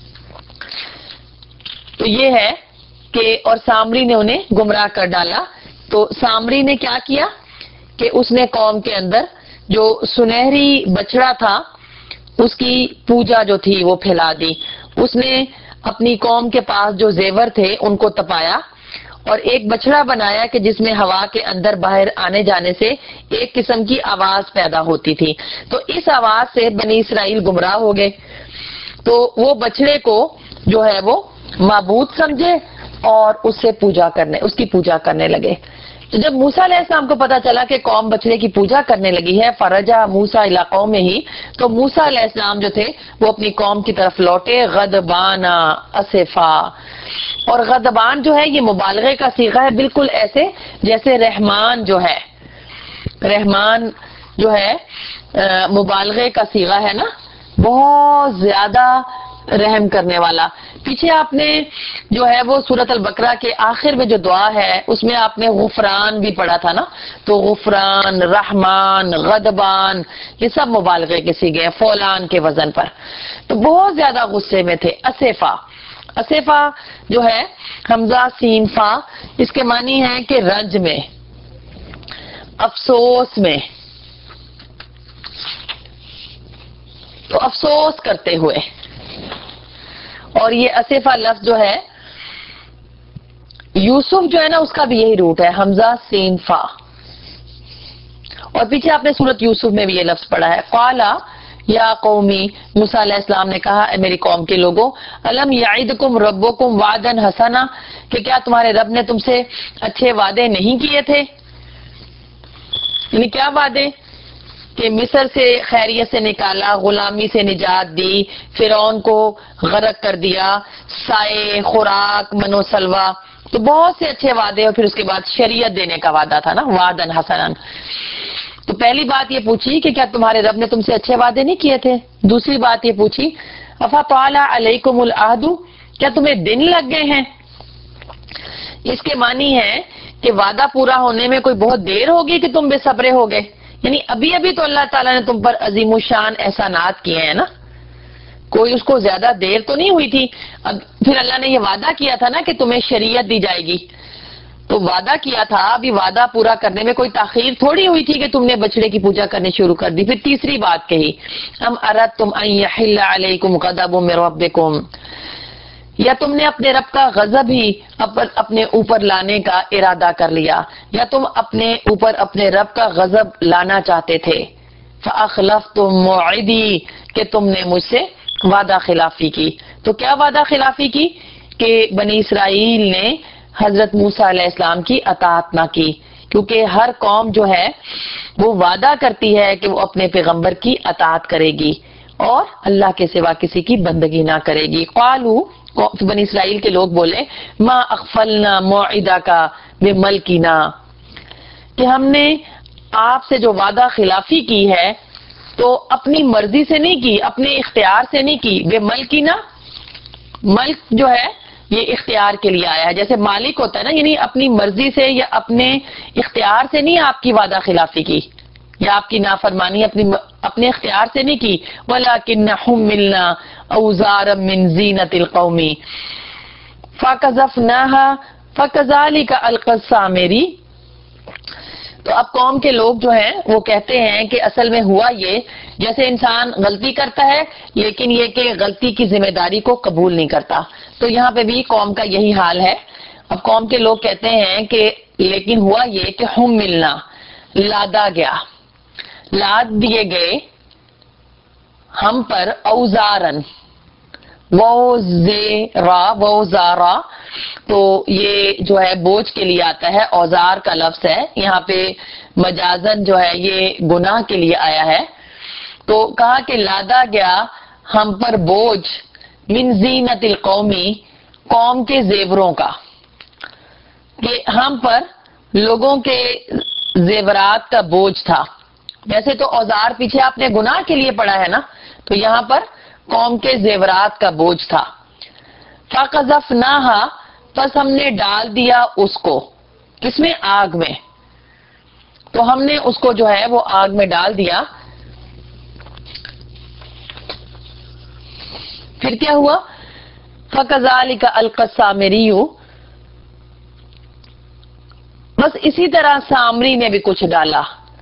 تو یہ ہے کہ اور سامری نے انہیں گمراہ کر ڈالا۔ تو سامری نے کیا کیا کہ اس نے قوم کے اندر جو سنہری بچڑا تھا اس کی پوجا جو تھی وہ پھیلا دی۔ اس نے اپنی قوم کے پاس جو زیور تھے ان کو تپایا اور ایک بچڑا بنایا کہ جس میں ہوا کے اندر باہر آنے جانے سے ایک قسم کی آواز پیدا ہوتی تھی۔ تو اس آواز سے بنی اسرائیل گمراہ ہو گئے، تو وہ بچڑے کو جو ہے وہ معبود سمجھے اور اس سے پوجا کرنے اس کی پوجا کرنے لگے۔ تو جب موسیٰ علیہ السلام کو پتا چلا کہ قوم بچڑے کی پوجا کرنے لگی ہے، فرجع موسیٰ الی قومہ ہی، تو موسیٰ علیہ السلام جو تھے وہ اپنی قوم کی طرف لوٹے، غضبان اسفا۔ اور غضبان جو ہے یہ مبالغے کا صیغہ ہے، بالکل ایسے جیسے رحمان جو ہے، رحمان جو ہے مبالغے کا صیغہ ہے نا، بہت زیادہ رحم کرنے والا۔ پیچھے آپ نے جو ہے وہ سورۃ البقرہ کے آخر میں جو دعا ہے اس میں آپ نے غفران بھی پڑھا تھا نا، تو غفران، رحمان، غضبان یہ سب مبالغے کے صیغے ہیں فولان کے وزن پر۔ تو بہت زیادہ غصے میں تھے۔ اسفا، اسفا جو ہے حمزہ سین فا، اس کے معنی ہے کہ رنج میں، افسوس میں، تو افسوس کرتے ہوئے۔ اور یہ اسفا لفظ جو ہے یوسف جو ہے نا اس کا بھی یہی روٹ ہے، حمزہ سین فا۔ اور پیچھے آپ نے سورۃ یوسف میں بھی یہ لفظ پڑھا ہے، قالا یا قومی، موسیٰ علیہ السلام نے کہا اے میری قوم کے لوگوں، الم یعدکم ربکم وعدا حسنا، کہ کیا تمہارے رب نے تم سے اچھے وعدے نہیں کیے تھے؟ یعنی کیا وعدے؟ کہ مصر سے خیریت سے نکالا، غلامی سے نجات دی، فرعون کو غرق کر دیا، سائے، خوراک، منو سلوا، تو بہت سے اچھے وعدے، اور پھر اس کے بعد شریعت دینے کا وعدہ تھا نا، وعدن حسنا۔ تو پہلی بات یہ پوچھی کہ کیا تمہارے رب نے تم سے اچھے وعدے نہیں کیے تھے؟ دوسری بات یہ پوچھی افطال علیکم العہد، کیا تمہیں دن لگ گئے ہیں؟ اس کے معنی ہے کہ وعدہ پورا ہونے میں کوئی بہت دیر ہوگی کہ تم بے صبرے ہو گئے، یعنی ابھی ابھی تو اللہ تعالیٰ نے تم پر عظیم الشان احسانات کیے ہیں نا، کوئی اس کو زیادہ دیر تو نہیں ہوئی تھی۔ اب پھر اللہ نے یہ وعدہ کیا تھا نا کہ تمہیں شریعت دی جائے گی، تو وعدہ کیا تھا، ابھی وعدہ پورا کرنے میں کوئی تاخیر تھوڑی ہوئی تھی کہ تم نے بچڑے کی پوجا کرنی شروع کر دی۔ پھر تیسری بات کہی ام اردتم ان یحل علیکم غضب من ربکم، یا تم نے اپنے رب کا غضب ہی اپنے اوپر لانے کا ارادہ کر لیا، یا تم اپنے اوپر اپنے رب کا غضب لانا چاہتے تھے۔ فاخلفتم موعدی، کہ تم نے مجھ سے وعدہ خلافی کی۔ تو کیا وعدہ خلافی کی؟ کہ بنی اسرائیل نے حضرت موسیٰ علیہ السلام کی اطاعت نہ کی، کیونکہ ہر قوم جو ہے وہ وعدہ کرتی ہے کہ وہ اپنے پیغمبر کی اطاعت کرے گی اور اللہ کے سوا کسی کی بندگی نہ کرے گی۔ قالوا، بنی اسرائیل کے لوگ بولے، ما اغفلنا موعدک بملکنا، کہ ہم نے آپ سے جو وعدہ خلافی کی ہے تو اپنی مرضی سے نہیں کی، اپنے اختیار سے نہیں کی۔ بملکنا، ملک جو ہے یہ اختیار کے لیے آیا ہے، جیسے مالک ہوتا ہے نا، یعنی اپنی مرضی سے یا اپنے اختیار سے نہیں آپ کی وعدہ خلافی کی یا آپ کی نافرمانی اپنی اپنے اختیار سے نہیں کی۔ وَلَكِنَّ حُمِّلْنَا أَوْزَارًا مِّن زِينَةِ الْقَوْمِ فَكَذَفْنَاهَا فَكَذَلِكَ أَلْقَى السَّامِرِي۔ تو اب قوم کے لوگ جو ہیں وہ کہتے ہیں کہ اصل میں ہوا یہ، جیسے انسان غلطی کرتا ہے لیکن یہ کہ غلطی کی ذمہ داری کو قبول نہیں کرتا، تو یہاں پہ بھی قوم کا یہی حال ہے۔ اب قوم کے لوگ کہتے ہیں کہ لیکن ہوا یہ کہ ہم ملنا، لادا گیا، لاد دیے گئے ہم پر اوزارن، ووزیرا ووزارا، تو یہ جو ہے بوجھ کے لیے آتا ہے، اوزار کا لفظ ہے یہاں پہ، مجازن جو ہے یہ گناہ کے لیے آیا ہے۔ تو کہا کہ لادا گیا ہم پر بوجھ، من زینت القومی، قوم کے زیوروں کا، کہ ہم پر لوگوں کے زیورات کا بوجھ تھا۔ ویسے تو اوزار پیچھے آپ نے گناہ کے لیے پڑھا ہے نا، تو یہاں پر قوم کے زیورات کا بوجھ تھا. فَقَذَفْنَاهَا پس ہم نے ڈال دیا اس کو، کس میں؟ آگ میں. تو ہم نے اس کو جو ہے وہ آگ میں ڈال دیا. پھر کیا ہوا؟ فَكَذَلِكَ أَلْقَى السَّامِرِيُّ بس اسی طرح سامری نے بھی کچھ ڈالا.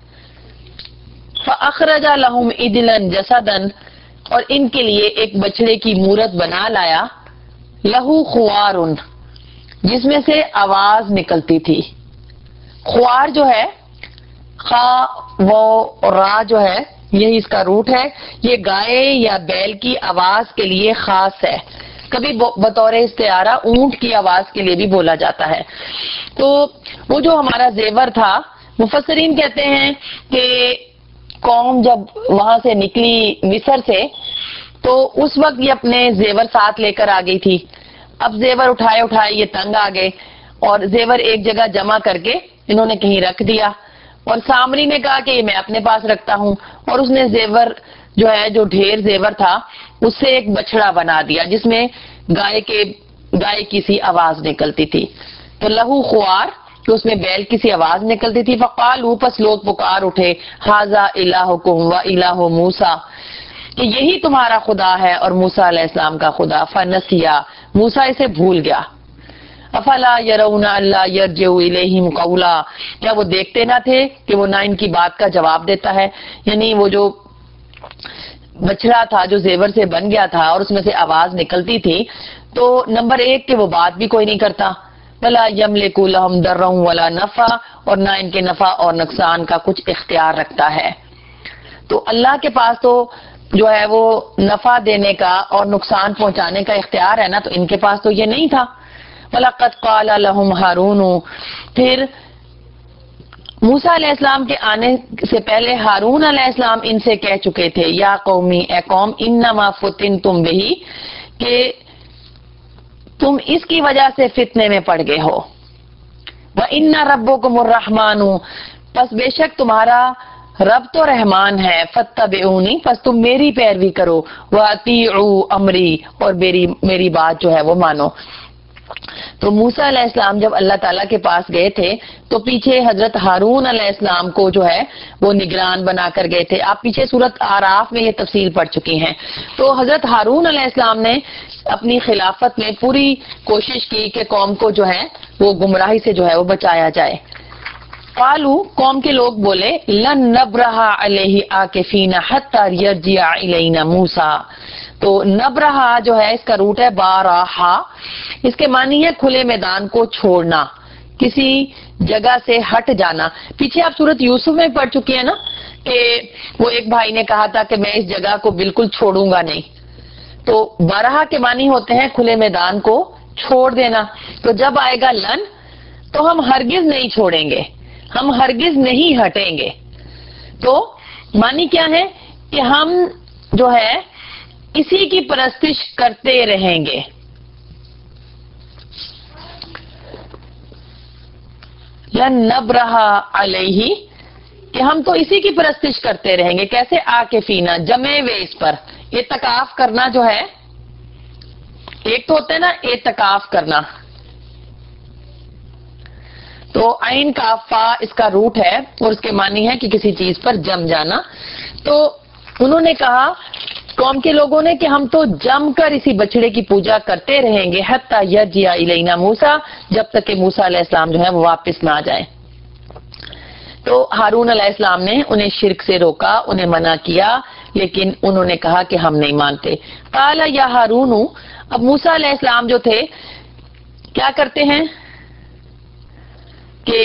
فَأَخْرَجَ لَهُمْ عِجْلًا جَسَدًا اور ان کے لیے ایک بچڑے کی مورت بنا لایا. لہو خوار جس میں سے آواز نکلتی تھی. خوار جو ہے خا و را جو ہے یہی اس کا روٹ ہے. یہ گائے یا بیل کی آواز کے لیے خاص ہے. کبھی بطور استعارہ اونٹ کی آواز کے لیے بھی بولا جاتا ہے. تو وہ جو ہمارا زیور تھا، مفسرین کہتے ہیں کہ قوم جب وہاں سے نکلی مصر سے تو اس وقت یہ اپنے زیور ساتھ لے کر آ گئی تھی. اب زیور اٹھائے اٹھائے یہ تنگ آ گئے اور زیور ایک جگہ جمع کر کے انہوں نے کہیں رکھ دیا. اور سامری نے کہا کہ یہ میں اپنے پاس رکھتا ہوں، اور اس نے زیور جو ہے جو ڈھیر زیور تھا اس سے ایک بچڑا بنا دیا جس میں گائے کے گائے کی سی آواز نکلتی تھی. تو لہو خوار کہ اس میں بیل کی سی آواز نکلتی تھی. فقالوا پس لوگ پکار اٹھے ھذا الہکم و الہ موسیٰ کہ یہی تمہارا خدا ہے اور موسیٰ علیہ السلام کا خدا. فنسیا موسیٰ اسے بھول گیا. افلا یرون الا یرجع الیہم قولا کیا وہ دیکھتے نہ تھے کہ وہ نہ ان کی بات کا جواب دیتا ہے. یعنی وہ جو بچڑا تھا جو زیور سے بن گیا تھا اور اس میں سے آواز نکلتی تھی، تو نمبر ایک کہ وہ بات بھی کوئی نہیں کرتا. ولا یملک لهم ضرا ولا نفع اور نہ ان کے نفع اور نقصان کا کچھ اختیار رکھتا ہے. تو اللہ کے پاس تو جو ہے وہ نفع دینے کا اور نقصان پہنچانے کا اختیار ہے نا، تو ان کے پاس تو یہ نہیں تھا. وَلَقَدْ قَالَ لَهُمْ هَارُونُ پھر موسیٰ علیہ السلام کے آنے سے پہلے ہارون علیہ السلام ان سے کہہ چکے تھے یا قومی اے قوم انما فتنتم بہی کہ تم اس کی وجہ سے فتنے میں پڑ گئے ہو. وَإِنَّ رَبُّكُمُ الرَّحْمَنُ پس بے شک تمہارا رب تو رحمان ہے. فَاتَّبِعُونِی پس تم میری پیروی کرو. وَأَطِیعُوا أَمْرِی اور میری میری بات جو ہے وہ مانو. تو موسیٰ علیہ السلام جب اللہ تعالیٰ کے پاس گئے تھے تو پیچھے حضرت ہارون علیہ السلام کو جو ہے وہ نگران بنا کر گئے تھے. آپ پیچھے سورۃ آراف میں یہ تفصیل پڑھ چکی ہیں. تو حضرت ہارون علیہ السلام نے اپنی خلافت میں پوری کوشش کی کہ قوم کو جو ہے وہ گمراہی سے جو ہے وہ بچایا جائے. قالوا قوم کے لوگ بولے لن نبرح علیہ عاکفین حتی یرجع الینا موسیٰ. تو نبرہا جو ہے اس کا روٹ ہے باراہا. اس کے معنی ہے کھلے میدان کو چھوڑنا، کسی جگہ سے ہٹ جانا. پیچھے آپ سورۃ یوسف میں پڑھ چکی ہیں نا کہ وہ ایک بھائی نے کہا تھا کہ میں اس جگہ کو بالکل چھوڑوں گا نہیں. تو بارہا کے معنی ہوتے ہیں کھلے میدان کو چھوڑ دینا. تو جب آئے گا لن تو ہم ہرگز نہیں چھوڑیں گے، ہم ہرگز نہیں ہٹیں گے. تو معنی کیا ہے کہ ہم جو ہے اسی کی پرستش کرتے رہیں گے. لن نبرح علیہ کہ ہم تو اسی کی پرستش کرتے رہیں گے. کیسے؟ عاکفینا جمع وے اس پر اعتکاف کرنا جو ہے، ایک تو ہوتا ہے نا اعتکاف کرنا، تو عین کافا اس کا روٹ ہے اور اس کے معنی ہے کہ کسی چیز پر جم جانا. تو انہوں نے کہا قوم کے لوگوں نے کہ ہم تو جم کر اسی بچڑے کی پوجا کرتے رہیں گے حتی یرجع الینا موسیٰ جب تک کہ موسیٰ علیہ السلام جو ہے وہ واپس نہ آ جائیں. تو ہارون علیہ السلام نے انہیں شرک سے روکا، انہیں منع کیا، لیکن انہوں نے کہا کہ ہم نہیں مانتے. قال یا ہارون اب موسیٰ علیہ السلام جو تھے کیا کرتے ہیں کہ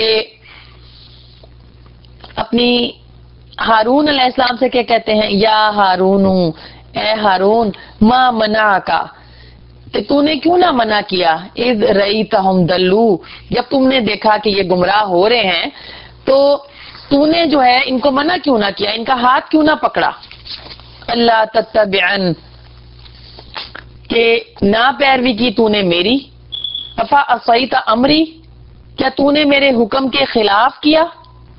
اپنی ہارون علیہ السلام سے کیا کہتے ہیں یا ہارون اے ہارون ما منع کا کہ تو نے کیوں نہ منع کیا اذ رأیتہم دلو جب تم نے دیکھا کہ یہ گمراہ ہو رہے ہیں تو تو نے جو ہے ان کو منع کیوں نہ کیا، ان کا ہاتھ کیوں نہ پکڑا. اللہ تتبعن کہ نہ پیروی کی تو نے میری. افا عصیت امری کیا تو نے میرے حکم کے خلاف کیا.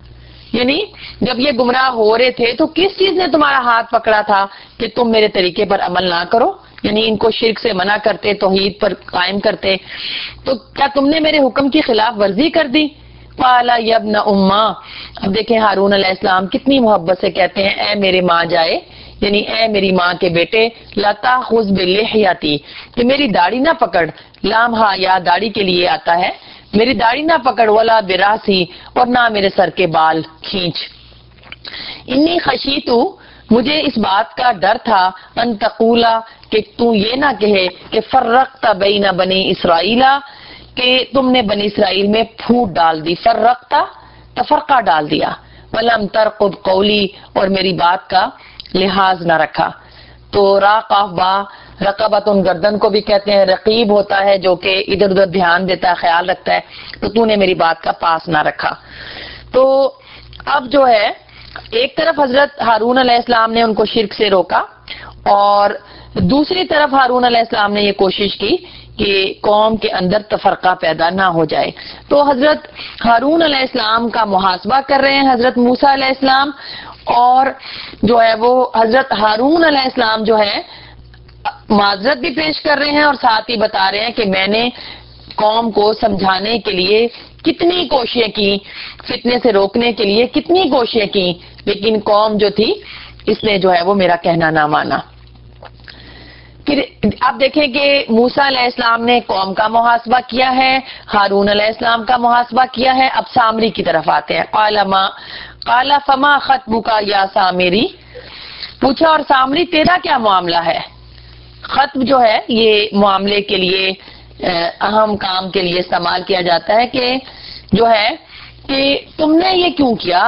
یعنی جب یہ گمراہ ہو رہے تھے تو کس چیز نے تمہارا ہاتھ پکڑا تھا کہ تم میرے طریقے پر عمل نہ کرو، یعنی ان کو شرک سے منع کرتے، توحید پر قائم کرتے، تو کیا تم نے میرے حکم کی خلاف ورزی کر دی؟ قال یا ابن اماں، اب دیکھیں ہارون علیہ السلام کتنی محبت سے کہتے ہیں اے میرے ماں جائے، یعنی اے میری ماں کے بیٹے، لا تاخذ بلحیتی، کہ میری داڑھی نہ پکڑ، لام ہا یا داڑھی کے لیے آتا ہے، میری داڑھی نہ پکڑ، ولا براسی، اور نہ میرے سر کے بال کھینچ، انی خشیتو، مجھے اس بات کا ڈر تھا، ان تقولا، کہ تو یہ نہ کہے کہ فرقت بین بنی اسرائیل، کہ تم نے بنی اسرائیل میں پھوٹ ڈال دی، فرقتا تفرقہ ڈال دیا، ولم ترقب قولی، اور میری بات کا لحاظ نہ رکھا۔ تو را قاف با، رقبتن گردن کو بھی کہتے ہیں، رقیب ہوتا ہے جو کہ ادھر ادھر دھیان دیتا ہے، خیال رکھتا ہے، تو تو نے میری بات کا پاس نہ رکھا۔ تو اب جو ہے ایک طرف حضرت ہارون علیہ السلام نے ان کو شرک سے روکا، اور دوسری طرف ہارون علیہ السلام نے یہ کوشش کی کہ قوم کے اندر تفرقہ پیدا نہ ہو جائے۔ تو حضرت ہارون علیہ السلام کا محاسبہ کر رہے ہیں حضرت موسیٰ علیہ السلام، اور جو ہے وہ حضرت ہارون علیہ السلام جو ہے معذرت بھی پیش کر رہے ہیں، اور ساتھ ہی بتا رہے ہیں کہ میں نے قوم کو سمجھانے کے لیے کتنی کوششیں کی، فتنے سے روکنے کے لیے کتنی کوششیں کی، لیکن قوم جو تھی اس نے جو ہے وہ میرا کہنا نہ مانا۔ پھر آپ دیکھیں کہ موسیٰ علیہ السلام نے قوم کا محاسبہ کیا ہے، ہارون علیہ السلام کا محاسبہ کیا ہے، اب سامری کی طرف آتے ہیں۔ قال ما قال فما خطبک یا سامری، پوچھا اور سامری تیرا کیا معاملہ ہے؟ خطب جو ہے یہ معاملے کے لیے اہم کام کے لیے استعمال کیا جاتا ہے، کہ جو ہے کہ تم نے یہ کیوں کیا؟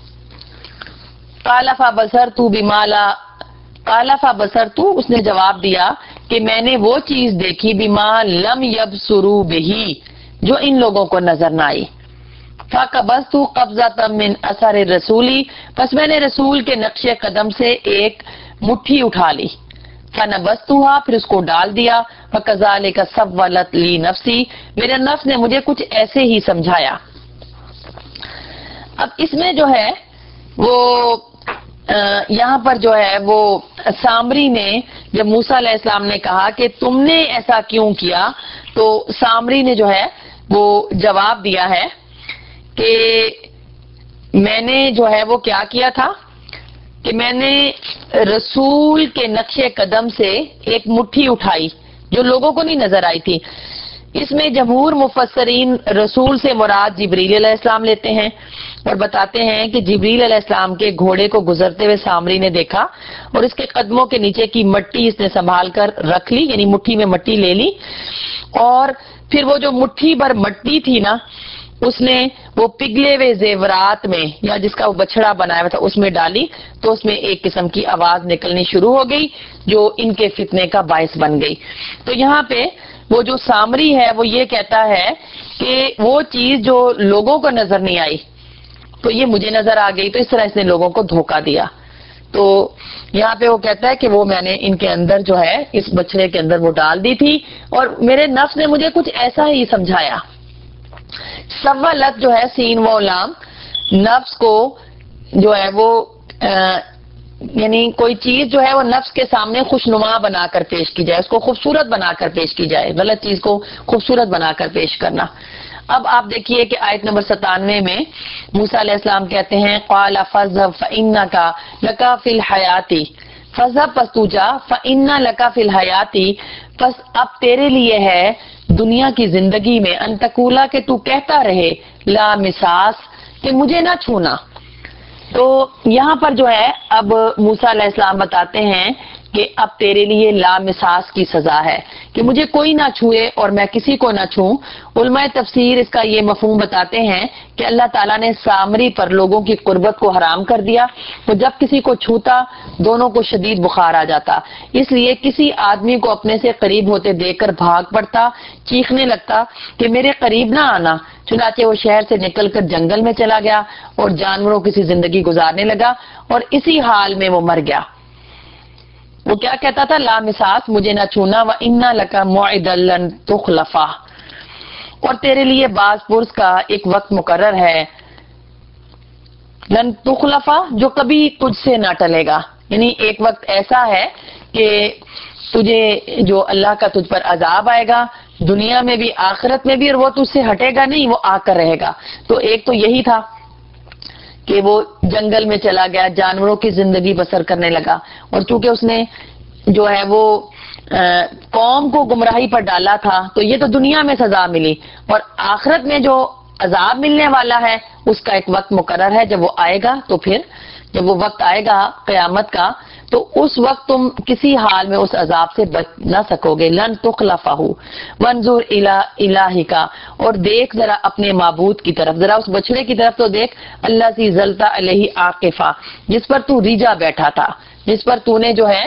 قال فبصرت بما لا قال فبصرت، اس نے جواب دیا کہ میں نے وہ چیز دیکھی، بما لم یبصروا بہی، جو ان لوگوں کو نظر نہ آئی۔ فقبضت قبضۃ من اثر الرسولی، پس میں نے رسول کے نقش قدم سے ایک مٹھی اٹھا لی، فنبذتها، پھر اس کو ڈال دیا، فکذالک سولت لی نفسی، میرے نفس نے مجھے کچھ ایسے ہی سمجھایا۔ اب اس میں جو ہے وہ یہاں پر جو ہے وہ سامری نے جب موسیٰ علیہ السلام نے کہا کہ تم نے ایسا کیوں کیا، تو سامری نے جو ہے وہ جواب دیا ہے کہ میں نے جو ہے وہ کیا کیا تھا کہ میں نے رسول کے نقش قدم سے ایک مٹھی اٹھائی جو لوگوں کو نہیں نظر آئی تھی۔ اس میں جمہور مفسرین رسول سے مراد جبریل علیہ السلام لیتے ہیں، اور بتاتے ہیں کہ جبریل علیہ السلام کے گھوڑے کو گزرتے ہوئے سامری نے دیکھا، اور اس کے قدموں کے نیچے کی مٹی اس نے سنبھال کر رکھ لی، یعنی مٹھی میں مٹی لے لی، اور پھر وہ جو مٹھی بھر مٹی تھی نا اس نے وہ پگھلے ہوئے زیورات میں، یا جس کا وہ بچڑا بنایا ہوا تھا اس میں ڈالی، تو اس میں ایک قسم کی آواز نکلنی شروع ہو گئی جو ان کے فتنے کا باعث بن گئی۔ تو یہاں پہ وہ جو سامری ہے وہ یہ کہتا ہے کہ وہ چیز جو لوگوں کو نظر نہیں آئی تو یہ مجھے نظر آ گئی، تو اس طرح اس نے لوگوں کو دھوکہ دیا۔ تو یہاں پہ وہ کہتا ہے کہ وہ میں نے ان کے اندر جو ہے اس بچڑے کے اندر وہ ڈال دی تھی، اور میرے نفس نے مجھے کچھ ایسا ہی سمجھایا۔ سولت جو ہے سین و لام، نفس کو جو ہے وہ یعنی کوئی چیز جو ہے وہ نفس کے سامنے خوشنما بنا کر پیش کی جائے، اس کو خوبصورت بنا کر پیش کی جائے، غلط چیز کو خوبصورت بنا کر پیش کرنا۔ اب آپ دیکھیے کہ آیت نمبر ستانوے میں موسیٰ علیہ السلام کہتے ہیں قال فاذهب فإنك لك في الحیات، فاذهب پس تو جا، فإن لك في الحیات، پس اب تیرے لیے ہے دنیا کی زندگی میں، ان تقولا کہ تو کہتا رہے، لا مساس، کہ مجھے نہ چھونا۔ تو یہاں پر جو ہے اب موسیٰ علیہ السلام بتاتے ہیں کہ اب تیرے لیے لامساس کی سزا ہے کہ مجھے کوئی نہ چھوئے اور میں کسی کو نہ چھوں۔ علماء تفسیر اس کا یہ مفہوم بتاتے ہیں کہ اللہ تعالیٰ نے سامری پر لوگوں کی قربت کو حرام کر دیا، تو جب کسی کو چھوتا دونوں کو شدید بخار آ جاتا، اس لیے کسی آدمی کو اپنے سے قریب ہوتے دیکھ کر بھاگ پڑتا، چیخنے لگتا کہ میرے قریب نہ آنا۔ چنانچہ وہ شہر سے نکل کر جنگل میں چلا گیا اور جانوروں کی سی زندگی گزارنے لگا، اور اسی حال میں وہ مر گیا۔ وہ کیا کہتا تھا؟ لا مساس، مجھے نہ چھونا، وَإِنَّ لَكَ مَوْعِدًا لَّن تُخْلَفَهُ، اور تیرے لیے باز پرس کا ایک وقت مقرر ہے، لن تخلفا جو کبھی تجھ سے نہ ٹلے گا، یعنی ایک وقت ایسا ہے کہ تجھے جو اللہ کا تجھ پر عذاب آئے گا دنیا میں بھی آخرت میں بھی، اور وہ تجھ سے ہٹے گا نہیں، وہ آ کر رہے گا۔ تو ایک تو یہی تھا کہ وہ جنگل میں چلا گیا، جانوروں کی زندگی بسر کرنے لگا، اور چونکہ اس نے جو ہے وہ قوم کو گمراہی پر ڈالا تھا تو یہ تو دنیا میں سزا ملی، اور آخرت میں جو عذاب ملنے والا ہے اس کا ایک وقت مقرر ہے، جب وہ آئے گا تو پھر جب وہ وقت آئے گا قیامت کا تو اس وقت تم کسی حال میں اس عذاب سے بچ نہ سکو گے۔ لن تخلفہ وانظر الی الہک، اور دیکھ ذرا اپنے معبود کی طرف، ذرا اس بچڑے کی طرف تو دیکھ، اللہ ذی ظلت علیہ عاکفہ، جس پر تو ریجا بیٹھا تھا، جس پر تو نے جو ہے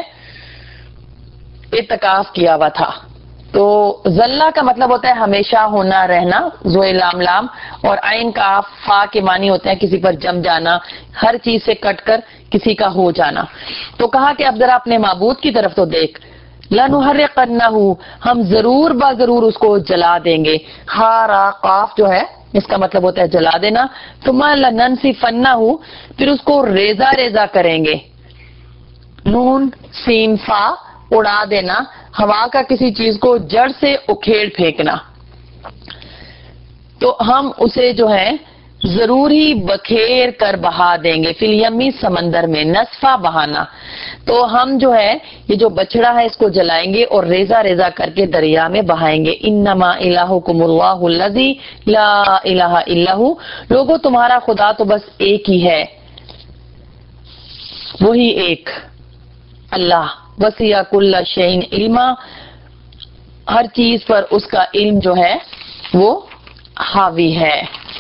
اعتکاف کیا ہوا تھا۔ تو ذلہ کا مطلب ہوتا ہے ہمیشہ ہونا رہنا، زوئے لام لام، اور عین کا فا کے معنی ہوتے ہیں کسی پر جم جانا، ہر چیز سے کٹ کر کسی کا ہو جانا۔ تو کہا کہ اب ذرا اپنے معبود کی طرف تو دیکھ، لَنُحَرِّقَنَّهُ، ہم ضرور با ضرور اس کو جلا دیں گے۔ ہا را قاف جو ہے اس کا مطلب ہوتا ہے جلا دینا۔ ثُمَّ لَنَنْسِفَنَّهُ، پھر اس کو ریزہ ریزہ کریں گے۔ نون سین فا، اڑا دینا، ہوا کا کسی چیز کو جڑ سے اکھیڑ پھینکنا۔ تو ہم اسے جو ہے ضرور ہی بکھیر کر بہا دیں گے، فی الیمی، سمندر میں، نصفا بہانا۔ تو ہم جو ہے یہ جو بچڑا ہے اس کو جلائیں گے اور ریزہ ریزہ کر کے دریا میں بہائیں گے۔ انما الہکم اللہ الذی لا الہ الا ہو، لوگوں تمہارا خدا تو بس ایک ہی ہے، وہی ایک اللہ۔ وسیع کل شیء علما، ہر چیز پر اس کا علم جو ہے وہ حاوی ہے۔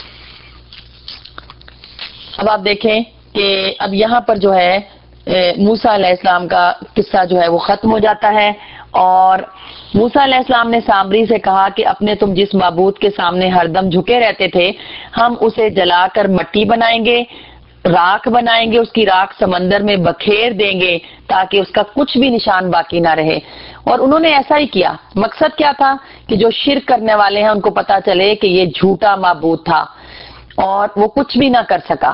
اب آپ دیکھیں کہ اب یہاں پر جو ہے موسیٰ علیہ السلام کا قصہ جو ہے وہ ختم ہو جاتا ہے، اور موسیٰ علیہ السلام نے سامری سے کہا کہ اپنے تم جس معبود کے سامنے ہر دم جھکے رہتے تھے ہم اسے جلا کر مٹی بنائیں گے، راکھ بنائیں گے، اس کی راکھ سمندر میں بکھیر دیں گے تاکہ اس کا کچھ بھی نشان باقی نہ رہے۔ اور انہوں نے ایسا ہی کیا۔ مقصد کیا تھا کہ جو شرک کرنے والے ہیں ان کو پتا چلے کہ یہ جھوٹا معبود تھا اور وہ کچھ بھی نہ کر سکا۔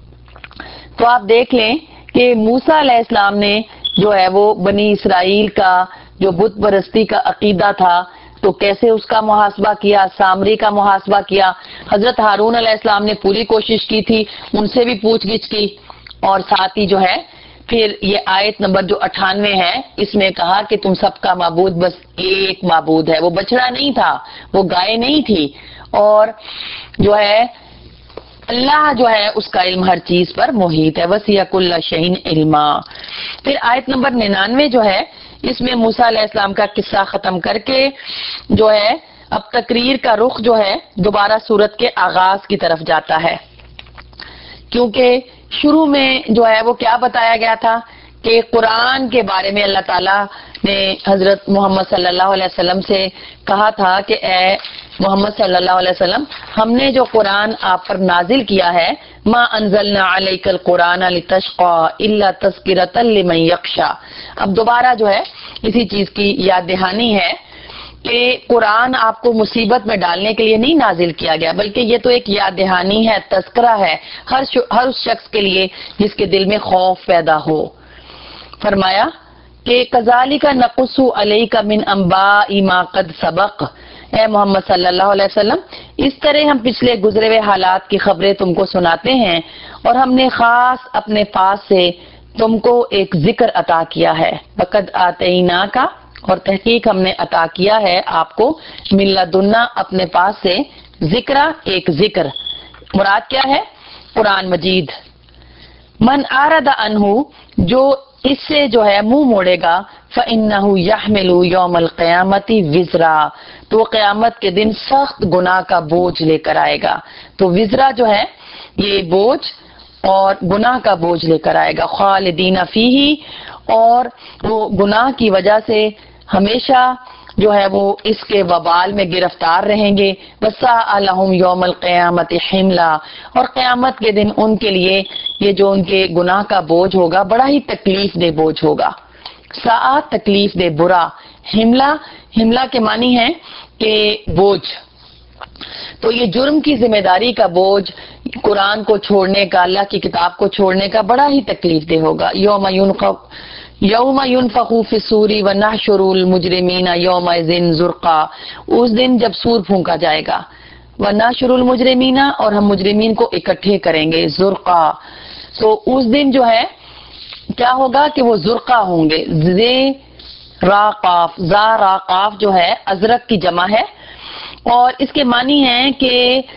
تو آپ دیکھ لیں کہ موسیٰ علیہ السلام نے جو ہے وہ بنی اسرائیل کا جو بت پرستی کا عقیدہ تھا تو کیسے اس کا محاسبہ کیا، سامری کا محاسبہ کیا۔ حضرت ہارون علیہ السلام نے پوری کوشش کی تھی، ان سے بھی پوچھ گچھ کی، اور ساتھ ہی جو ہے پھر یہ آیت نمبر جو اٹھانوے ہے اس میں کہا کہ تم سب کا معبود بس ایک معبود ہے، وہ بچڑا نہیں تھا، وہ گائے نہیں تھی، اور جو ہے اللہ جو ہے اس کا علم ہر چیز پر محیط ہے۔ وسیع کل شیء علما۔ پھر آیت نمبر ننانوے جو ہے اس میں موسیٰ علیہ السلام کا قصہ ختم کر کے جو ہے اب تقریر کا رخ جو ہے دوبارہ سورت کے آغاز کی طرف جاتا ہے، کیونکہ شروع میں جو ہے وہ کیا بتایا گیا تھا کہ قرآن کے بارے میں اللہ تعالیٰ نے حضرت محمد صلی اللہ علیہ وسلم سے کہا تھا کہ اے محمد صلی اللہ علیہ وسلم، ہم نے جو قرآن آپ پر نازل کیا ہے، ما انزلنا علیک القرآن لتشقى الا تذکرۃ لمن یخشی، اب دوبارہ جو ہے اسی چیز کی یاد دہانی ہے کہ قرآن آپ کو مصیبت میں ڈالنے کے لیے نہیں نازل کیا گیا، بلکہ یہ تو ایک یاد دہانی ہے، تذکرہ ہے ہر ہر اس شخص کے لیے جس کے دل میں خوف پیدا ہو۔ فرمایا کہ کذالک نقص علیک من انباء ما قد سبق، اے محمد صلی اللہ علیہ وسلم اس طرح ہم پچھلے گزرے ہوئے حالات کی خبریں تم کو سناتے ہیں، اور ہم نے خاص اپنے پاس سے تم کو ایک ذکر عطا کیا ہے۔ وقد آتیناک، اور تحقیق ہم نے عطا کیا ہے آپ کو، من لدنا، اپنے پاس سے، ذکر، ایک ذکر، مراد کیا ہے؟ قرآن مجید۔ من اعرض عنہ، جو اس سے جو ہے منہ موڑے گا، فإنہ یحمل یوم القیامت وزرا، تو وہ قیامت کے دن سخت گناہ کا بوجھ لے کر آئے گا۔ تو وزرا جو ہے یہ بوجھ اور گناہ کا بوجھ لے کر آئے گا، خالدین فیہ، اور وہ گناہ کی وجہ سے ہمیشہ جو ہے وہ اس کے وبال میں گرفتار رہیں گے۔ وَسَاءَ لَهُمْ يَوْمَ الْقِيَامَةِ حِمْلًا، اور قیامت کے دن ان کے لیے یہ جو ان کے گناہ کا بوجھ ہوگا بڑا ہی تکلیف دہ بوجھ ہوگا۔ ساء تکلیف دہ، برا، حملہ، حملہ کے معنی ہے کہ بوجھ، تو یہ جرم کی ذمہ داری کا بوجھ قرآن کو چھوڑنے کا، اللہ کی کتاب کو چھوڑنے کا بڑا ہی تکلیف دہ ہوگا. یوم ينفخ یوم ينفخ فی الصور ونحشر المجرمین یومئذ زرقا، اس دن جب سور پھونکا جائے گا، ونحشر المجرمین، اور ہم مجرمین کو اکٹھے کریں گے، زرقا. تو اس دن جو ہے کیا ہوگا کہ وہ زرقا ہوں گے. زے را قاف، زا را قاف جو ہے ازرق کی جمع ہے، اور اس کے معنی ہے کہ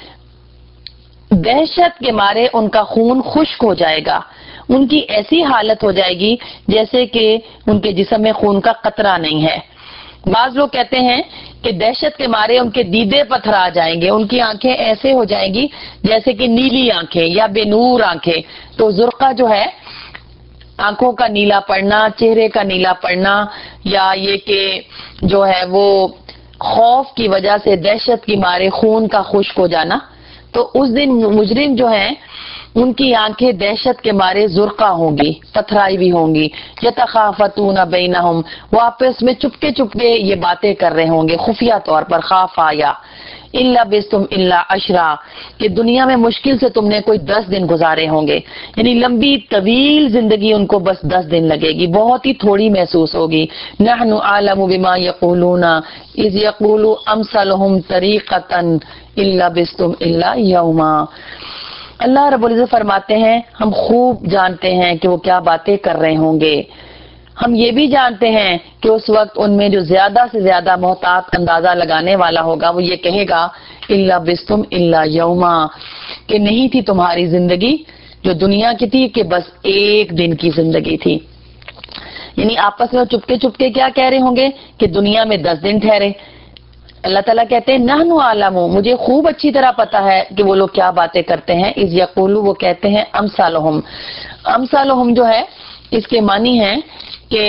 دہشت کے مارے ان کا خون خشک ہو جائے گا، ان کی ایسی حالت ہو جائے گی جیسے کہ ان کے جسم میں خون کا قطرہ نہیں ہے. بعض لوگ کہتے ہیں کہ دہشت کے مارے ان کے دیدے پتھر آ جائیں گے، ان کی آنکھیں ایسے ہو جائیں گی جیسے کہ نیلی آنکھیں یا بے نور آنکھیں. تو زرقہ جو ہے آنکھوں کا نیلا پڑنا، چہرے کا نیلا پڑنا، یا یہ کہ جو ہے وہ خوف کی وجہ سے دہشت کی مارے خون کا خشک ہو جانا. تو اس دن مجرم جو ہیں ان کی آنکھیں دہشت کے مارے زرقا ہوں گی، پتھرائی بھی ہوں گی. یتخافتون بینہم، وہ آپس میں چپکے چپکے یہ باتیں کر رہے ہوں گے خفیہ طور پر. خاف آیا الا بستم الا عشرا، کہ دنیا میں مشکل سے تم نے کوئی دس دن گزارے ہوں گے، یعنی لمبی طویل زندگی ان کو بس دس دن لگے گی، بہت ہی تھوڑی محسوس ہوگی. نحن اعلم بما یقولون اذ یقول امثلهم طریقۃ الا بستم الا یوما. اللہ رب العزت فرماتے ہیں ہم خوب جانتے ہیں کہ وہ کیا باتیں کر رہے ہوں گے. ہم یہ بھی جانتے ہیں کہ اس وقت ان میں جو زیادہ سے زیادہ محتاط اندازہ لگانے والا ہوگا وہ یہ کہے گا الا بستم الا یوما، کہ نہیں تھی تمہاری زندگی جو دنیا کی تھی کہ بس ایک دن کی زندگی تھی. یعنی آپس میں چپکے چپکے کیا کہہ رہے ہوں گے کہ دنیا میں دس دن ٹھہرے. اللہ تعالیٰ کہتے ہیں نحن عالم، مجھے خوب اچھی طرح پتا ہے کہ وہ لوگ کیا باتیں کرتے ہیں. اذ یقولو، وہ کہتے ہیں امثالہم. امثالہم جو ہے اس کے معنی ہے کہ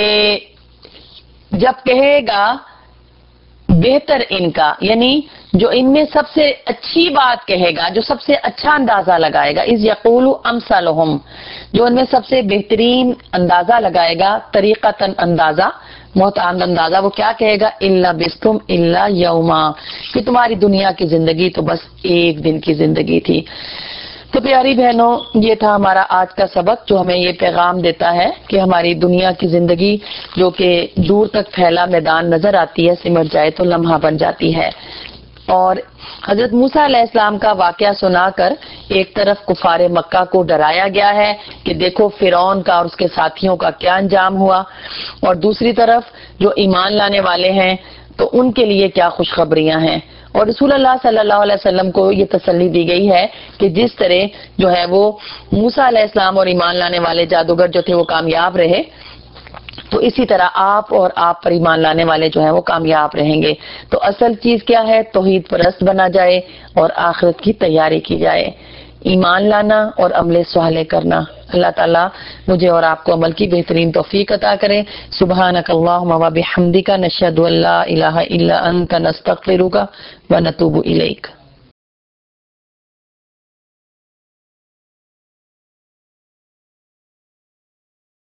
جب کہے گا بہتر ان کا، یعنی جو ان میں سب سے اچھی بات کہے گا، جو سب سے اچھا اندازہ لگائے گا. اذ یقولو امثالہم، جو ان میں سب سے بہترین اندازہ لگائے گا، طریقتاً اندازہ، محتاط اندازہ، وہ کیا کہے گا الا بستم الا یوما، کہ تمہاری دنیا کی زندگی تو بس ایک دن کی زندگی تھی. تو پیاری بہنوں، یہ تھا ہمارا آج کا سبق جو ہمیں یہ پیغام دیتا ہے کہ ہماری دنیا کی زندگی جو کہ دور تک پھیلا میدان نظر آتی ہے، سمٹ جائے تو لمحہ بن جاتی ہے. اور حضرت موسیٰ علیہ السلام کا واقعہ سنا کر ایک طرف کفار مکہ کو ڈرایا گیا ہے کہ دیکھو فرعون کا اور اس کے ساتھیوں کا کیا انجام ہوا، اور دوسری طرف جو ایمان لانے والے ہیں تو ان کے لیے کیا خوشخبریاں ہیں. اور رسول اللہ صلی اللہ علیہ وسلم کو یہ تسلی دی گئی ہے کہ جس طرح جو ہے وہ موسیٰ علیہ السلام اور ایمان لانے والے جادوگر جو تھے وہ کامیاب رہے، تو اسی طرح آپ اور آپ پر ایمان لانے والے جو ہیں وہ کامیاب رہیں گے. تو اصل چیز کیا ہے؟ توحید پرست بنا جائے اور آخرت کی تیاری کی جائے، ایمان لانا اور عمل صالح کرنا. اللہ تعالیٰ مجھے اور آپ کو عمل کی بہترین توفیق عطا کرے. سبحانک اللہم و بحمدک، نشہد ان لا الہ الا انت، نستغفرک و نتوب الیک.